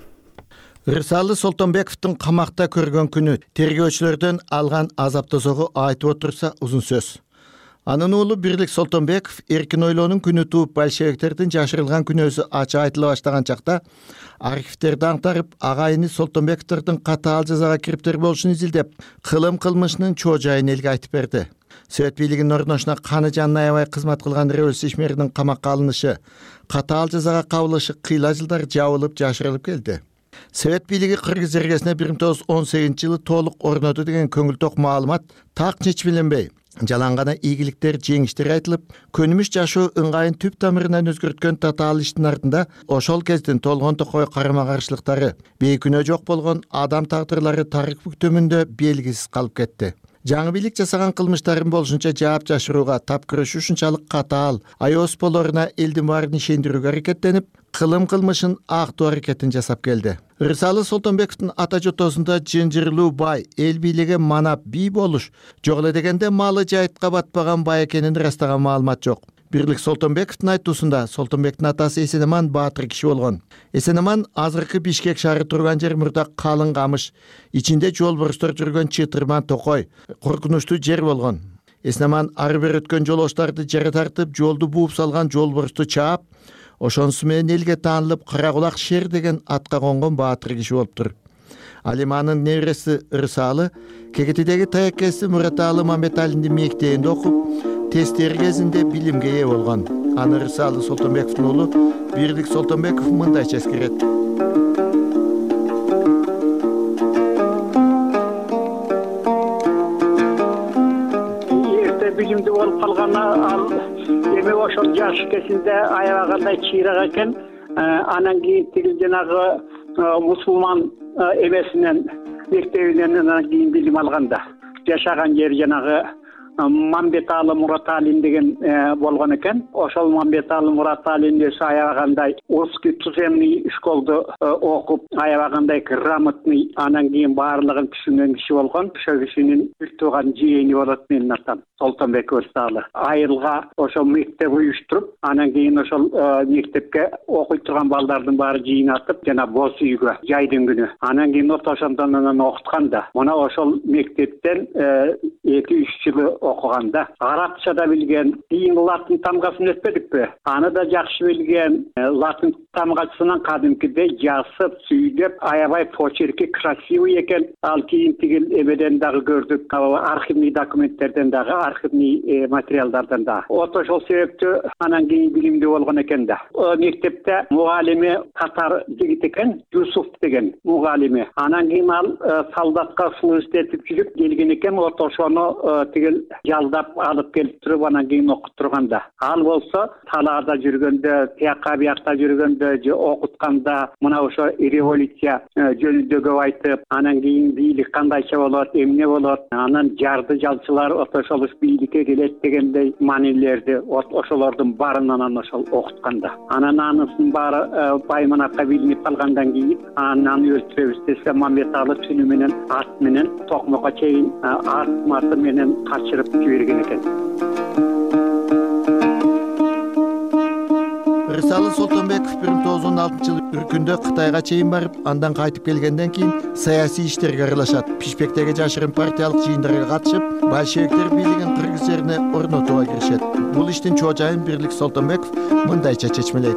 Ырысалы Солтонбековдун камакта көргөн күнү тергөөчүлөрдөн алган азап тозогу айтып отурса узун сөз. Анын уулу Бирлик Солтонбеков эркин ойлоонун күнү тууп, большевиктердин жашырылган күнөөсү ача айтыла баштаган чакта архивтерди аңтарып, агайыны Солтонбековдордун катаал жазага кириптер болушун изилдеп, кылым кылмышынын чоо жайын элге айтып берди. Совет бийлигинин орношуна каны жанын аябай кызмат кылган революция ишмеринин камакка алынышы, катаал жазага кабылышы кыйла жылдар жабылып, жашырылып келди. Совет бийлиги Кыргыз эргесине бир миң тогуз жүз он сегизинчи жылы толук орноту деген көңүл ток маалымат так чечмеленбей, жалаң гана ийгиликтер, жеңиштер айтылып, көнүмүш жашоо ыңгайын түп тамырынан өзгөрткөн татаал иштин артында ошол кездин толгон токой карама каршылыктары, бейкүнөө жок болгон адам тагдырлары тарых бүктөмүндө белгисиз калып кетти. Жаңы бийлик жасаган кылмыштарын болушунча жаап жашырууга, тапкырышы ушунчалык катаал, аёс болоруна элдин баарын ишендирүүгө аракеттенип, кылым кылмышын актоо аракетин жасап келди. Ырысалы Солтонбековдун ата жотосунда жынжырлуу бай, эл бийлиги манап бий болуш, жок эле дегенде малы жайтка батпаган бай экенин ырастаган маалымат жок. Бирлик Солтонбековдун айтуусунда Солтонбектин атасы Эсенеман баатыр киши болгон. Эсенеман азыркы Бишкек шаары турган жер мурда калың камыш, ичинде жолборустор жүргөн чытырман токой, коркунучтуу жер болгон. Эсенеман ары бери өткөн жолоштарды жара тартып, жолду бууп салган жолборусту чаап, ошонусу менен элге таанылып Каракулак шер деген атка конгон баатыр киши болуптур. Ал эми анын небереси Ырысалы Кекетидеги таякеси Мураталы Мамбеталиндин мектебинде окуп, тесттери кезинде билимге ээ болгон. Аны Ырысалы Солтонбековдун уулу Бирлик Солтонбеков мындайча эскерет. Эрте билимдүү болуп калганы ал эми ошол жаш кезинде аябагандай чыйрак экен. Анан кийин тигил жанагы мусулман эмесинен мектебинен анан кийин билим алганда жашаган жери жанагы Мамбеталы Мураталин деген болгон экен. Ошол Мамбеталы Мураталин өзү аябагандай узкий туземный школду окуп, аябагандай грамотный, анан кийин баардыгын түшүнгөн киши болгон. Ошол кишинин бир тууган жээни болот менин атам Солтонбек Ырысалы. Айылга ошол мектеп уюштуруп, анан кийин ошол мектепке окуй турган балдардын баары жыйнатып, жана боз үйгө жайдын күнү. Анан кийин ортошондон анан окутканда, мына ошол мектептен эки үч жыл окуганда арабча да билген, кийин латын тамгасын өтпөдүкпү? Аны да жакшы билген, латын тамгачысынан кадимкидей жазып, сүйлөп, аябай почерки красивый экен. Ал кийин тигил эбеден дагы көрдүк, архивный документтерден дагы, архивный материалдардан да. Вот ошол себептүү анан кийин билимдүү болгон экен да. Мектепте мугалими катар жигит экен, Юсуф деген мугалими. Анан кийин ал солдатка служить этип жүрүп келген экен. Вот ошону тигил жалдап алып келип туруп анан кийин окуттурганда, ал болсо талаада жүргөндө, тияка биякта жүргөндө же окутканда мына ошо революция жөнүндө көп айтып, анан кийин бийлик кандайча болот, эмне болот, анан жарды жалчылар ошол бийликке келет дегендей маанилерди ошолордун баарын анан ошол окутканда, анан анысынын баары байманатка билинип калгандан кийин анан өлтүрөбүз десе Мамет алып түнү менен ат менен Токмокко чейин ат маты менен качырып жиберген экен. Рысалы Солтонбеков бир миң тогуз жүз он алтынчы жылы үркүндө Кытайга чейин барып, андан кайтып келгенден кийин саясий иштерге аралашат. Пишпектеги жашырын партиялык жыйындарга катышып, большевиктер бийлигин кыргыз жерине орнотууга киришет. Бул иштин чоочайын Бирлик Солтонбеков мындайча чечмелейт.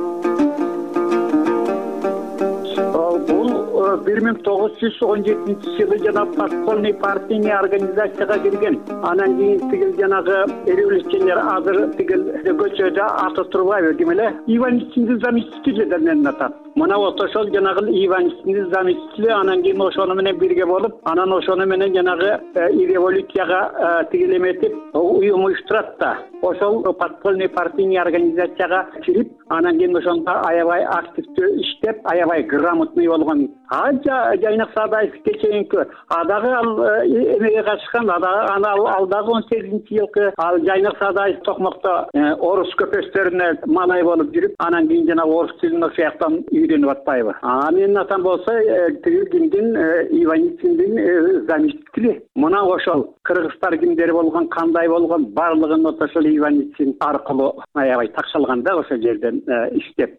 бир миң тогуз жүз он жетинчи жылы жана подпольный партийный организацияга кирген. Анан кийин тигил жанагы революционер азыр тигил көчөдө аты турбайбы ким эле? Иваничтин заместители деп атат. Мына ошол жанагы Иваничтин заместители анан кийин ошону менен бирге болуп, анан ошону менен жанагы революцияга тигил эметип уюм уюштурат да. Ошол подпольный партийный организацияга кирип, анан кийин ошондо аябай активдүү иштеп, аябай грамотный болгон. Жайнак Саадаевке чейинки адагы ал эмеге катышкан, анан ал дагы он сегизинчи жылкы ал Жайнак Саадаев Токмокто орус көпөстөрүнө малай болуп жүрүп, анан кийин жана орус тилин ошол жактан үйрөнүп атпайбы. А менин атам болсо тиги кимдин Иваничтин заместители. Мына ошол кыргыздар кимдер болгон, кандай болгон баардыгын ошол Иваничтин аркылуу аябай такшалганда ошол жерден иштеп.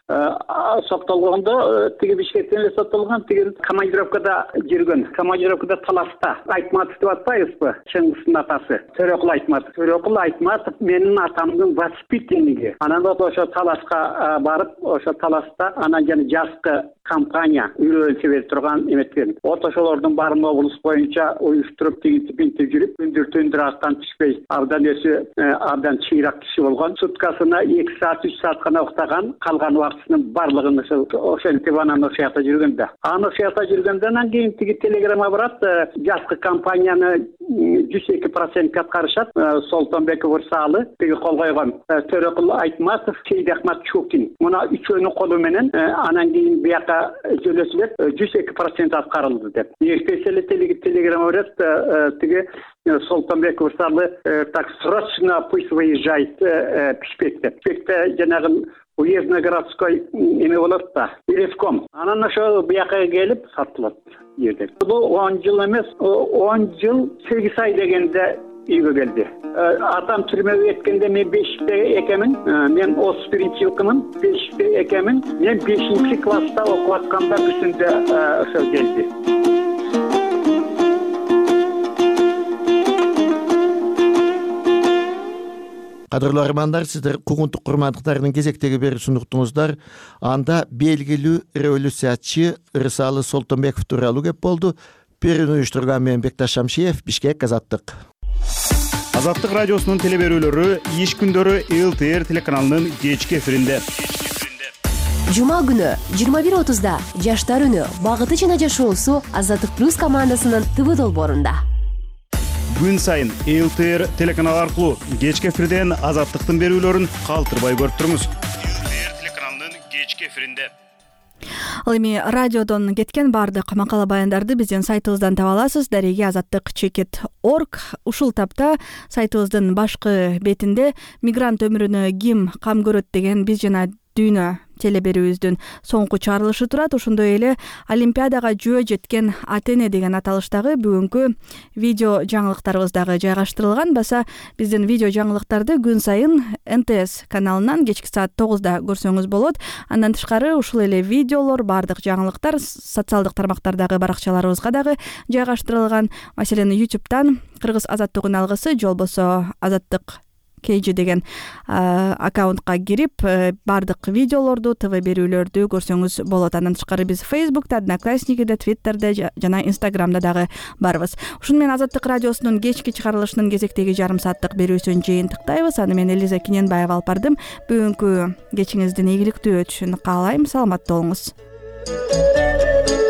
Соктолгондо тиги Бишкектен эле соктолгон, тиги командировкада жүргөн, командировкада таласта. Айтматов деп атпайбызбы? Чыңгыздын атасы. Төрөкул Айтматов. Төрөкул Айтматов менин атамдын воспитанниги. Анан ошо таласка барып, ошо таласта анан жана жазкы компания үйрөнчү берип турган эметкен. От ошолордун баарын облус боюнча уюштуруп тигинтип интип жүрүп, күндүр-түндүр аттан түшпөй, абдан өзү абдан чыйрак киши болгон. Суткасына эки саат, үч саат гана уктаган, калган убактысынын баардыгын ошол ошентип анан ошол жакта жүргөндө. Анан ошол жакта жүргөндөн кийин тиги телеграмма барат, жазкы компанияны жүз эки процентке аткарышат. Солтонбеков Рысалы тиги кол койгон Төрөкул Айтматов, Сейдахмат Чукин. Мына үчөөнүн колу менен анан кийин бияка жөлөсүлөп жүз эки процент аткарылды деп. Эртеси эле телеграмма берет, тиги Солтонбеков Рысалы так срочно пусть выезжает Пишпекте. Пишпекте жанагы уездно городской эме болот да, Иреском. Анан ошо бияка келип сатылат жерде. Бул он жыл эмес, он жыл сегиз ай дегенде үйгө келди. Атам түрмөгө кеткенде мен бешикте экенмин, мен отуз биринчи жылкымын, бешикте экенмин. Мен бешинчи класста окуп атканда бүсүндө ошо келди. Кадырлуу армандар, сиздер куугунтук курмандыктардын кезектеги берүүсүн уктуңуздар. Анда белгилүү революциячы Рысалы Солтонбеков тууралуу кеп болду. Берүүнү уюштурган мен Бекташ Шамшиев, Бишкек, Азаттык. Азаттык радиосунун телеберүүлөрү иш күндөрү эл тэ эр телеканалынын кечки эфиринде. Жума күнү жыйырма бир отузда Жаштар үнү багыты жана жашоосу Азаттык плюс командасынын ТВ долбоорунда. Күн сайын эл тэ эр телеканалы аркылуу кечки эфирден Азаттыктын берүүлөрүн калтырбай көрүп туруңуз. эл тэ эр телеканалынын кечки эфиринде. Ал эми радиодон кеткен баардык макала баяндарды биздин сайтыбыздан таба аласыз. Дареги азаттык чекит точка орг. Ушул тапта сайтыбыздын башкы бетинде мигрант өмүрүнө ким кам көрөт деген биз жана дүйнө телеберүүбүздүн соңку чыгарылышы турат. Ошондой эле Олимпиадага жөө жеткен Атене деген аталыштагы бүгүнкү видео жаңылыктарыбыз дагы жайгаштырылган. Баса биздин видео жаңылыктарды күн сайын эн тэ эс каналынан кечки саат тогузда көрсөңүз болот. Андан тышкары ушул эле видеолор, баардык жаңылыктар социалдык тармактардагы баракчаларыбызга дагы жайгаштырылган. Маселен, ютубтан Кыргыз азаттыгын алгысы, же болбосо азаттык кейжи деген аккаунтка кирип баардык видеолорду, ТВ берүүлөрдү көрсөңүз болот. Андан тышкары биз Фейсбукта, Одноклассникиде, Твиттерде жана Инстаграмда дагы барбыз. Ушуну менен Азаттык радиосунун кечки чыгарылышынын кезектеги жарым сааттык берүүсүн жыйынтыктайбыз. Аны мен Элиза Кененбаева алып бардым. Бүгүнкү кечиңиздин ийгиликтүү өтүшүн каалайм. Саламатта болуңуз.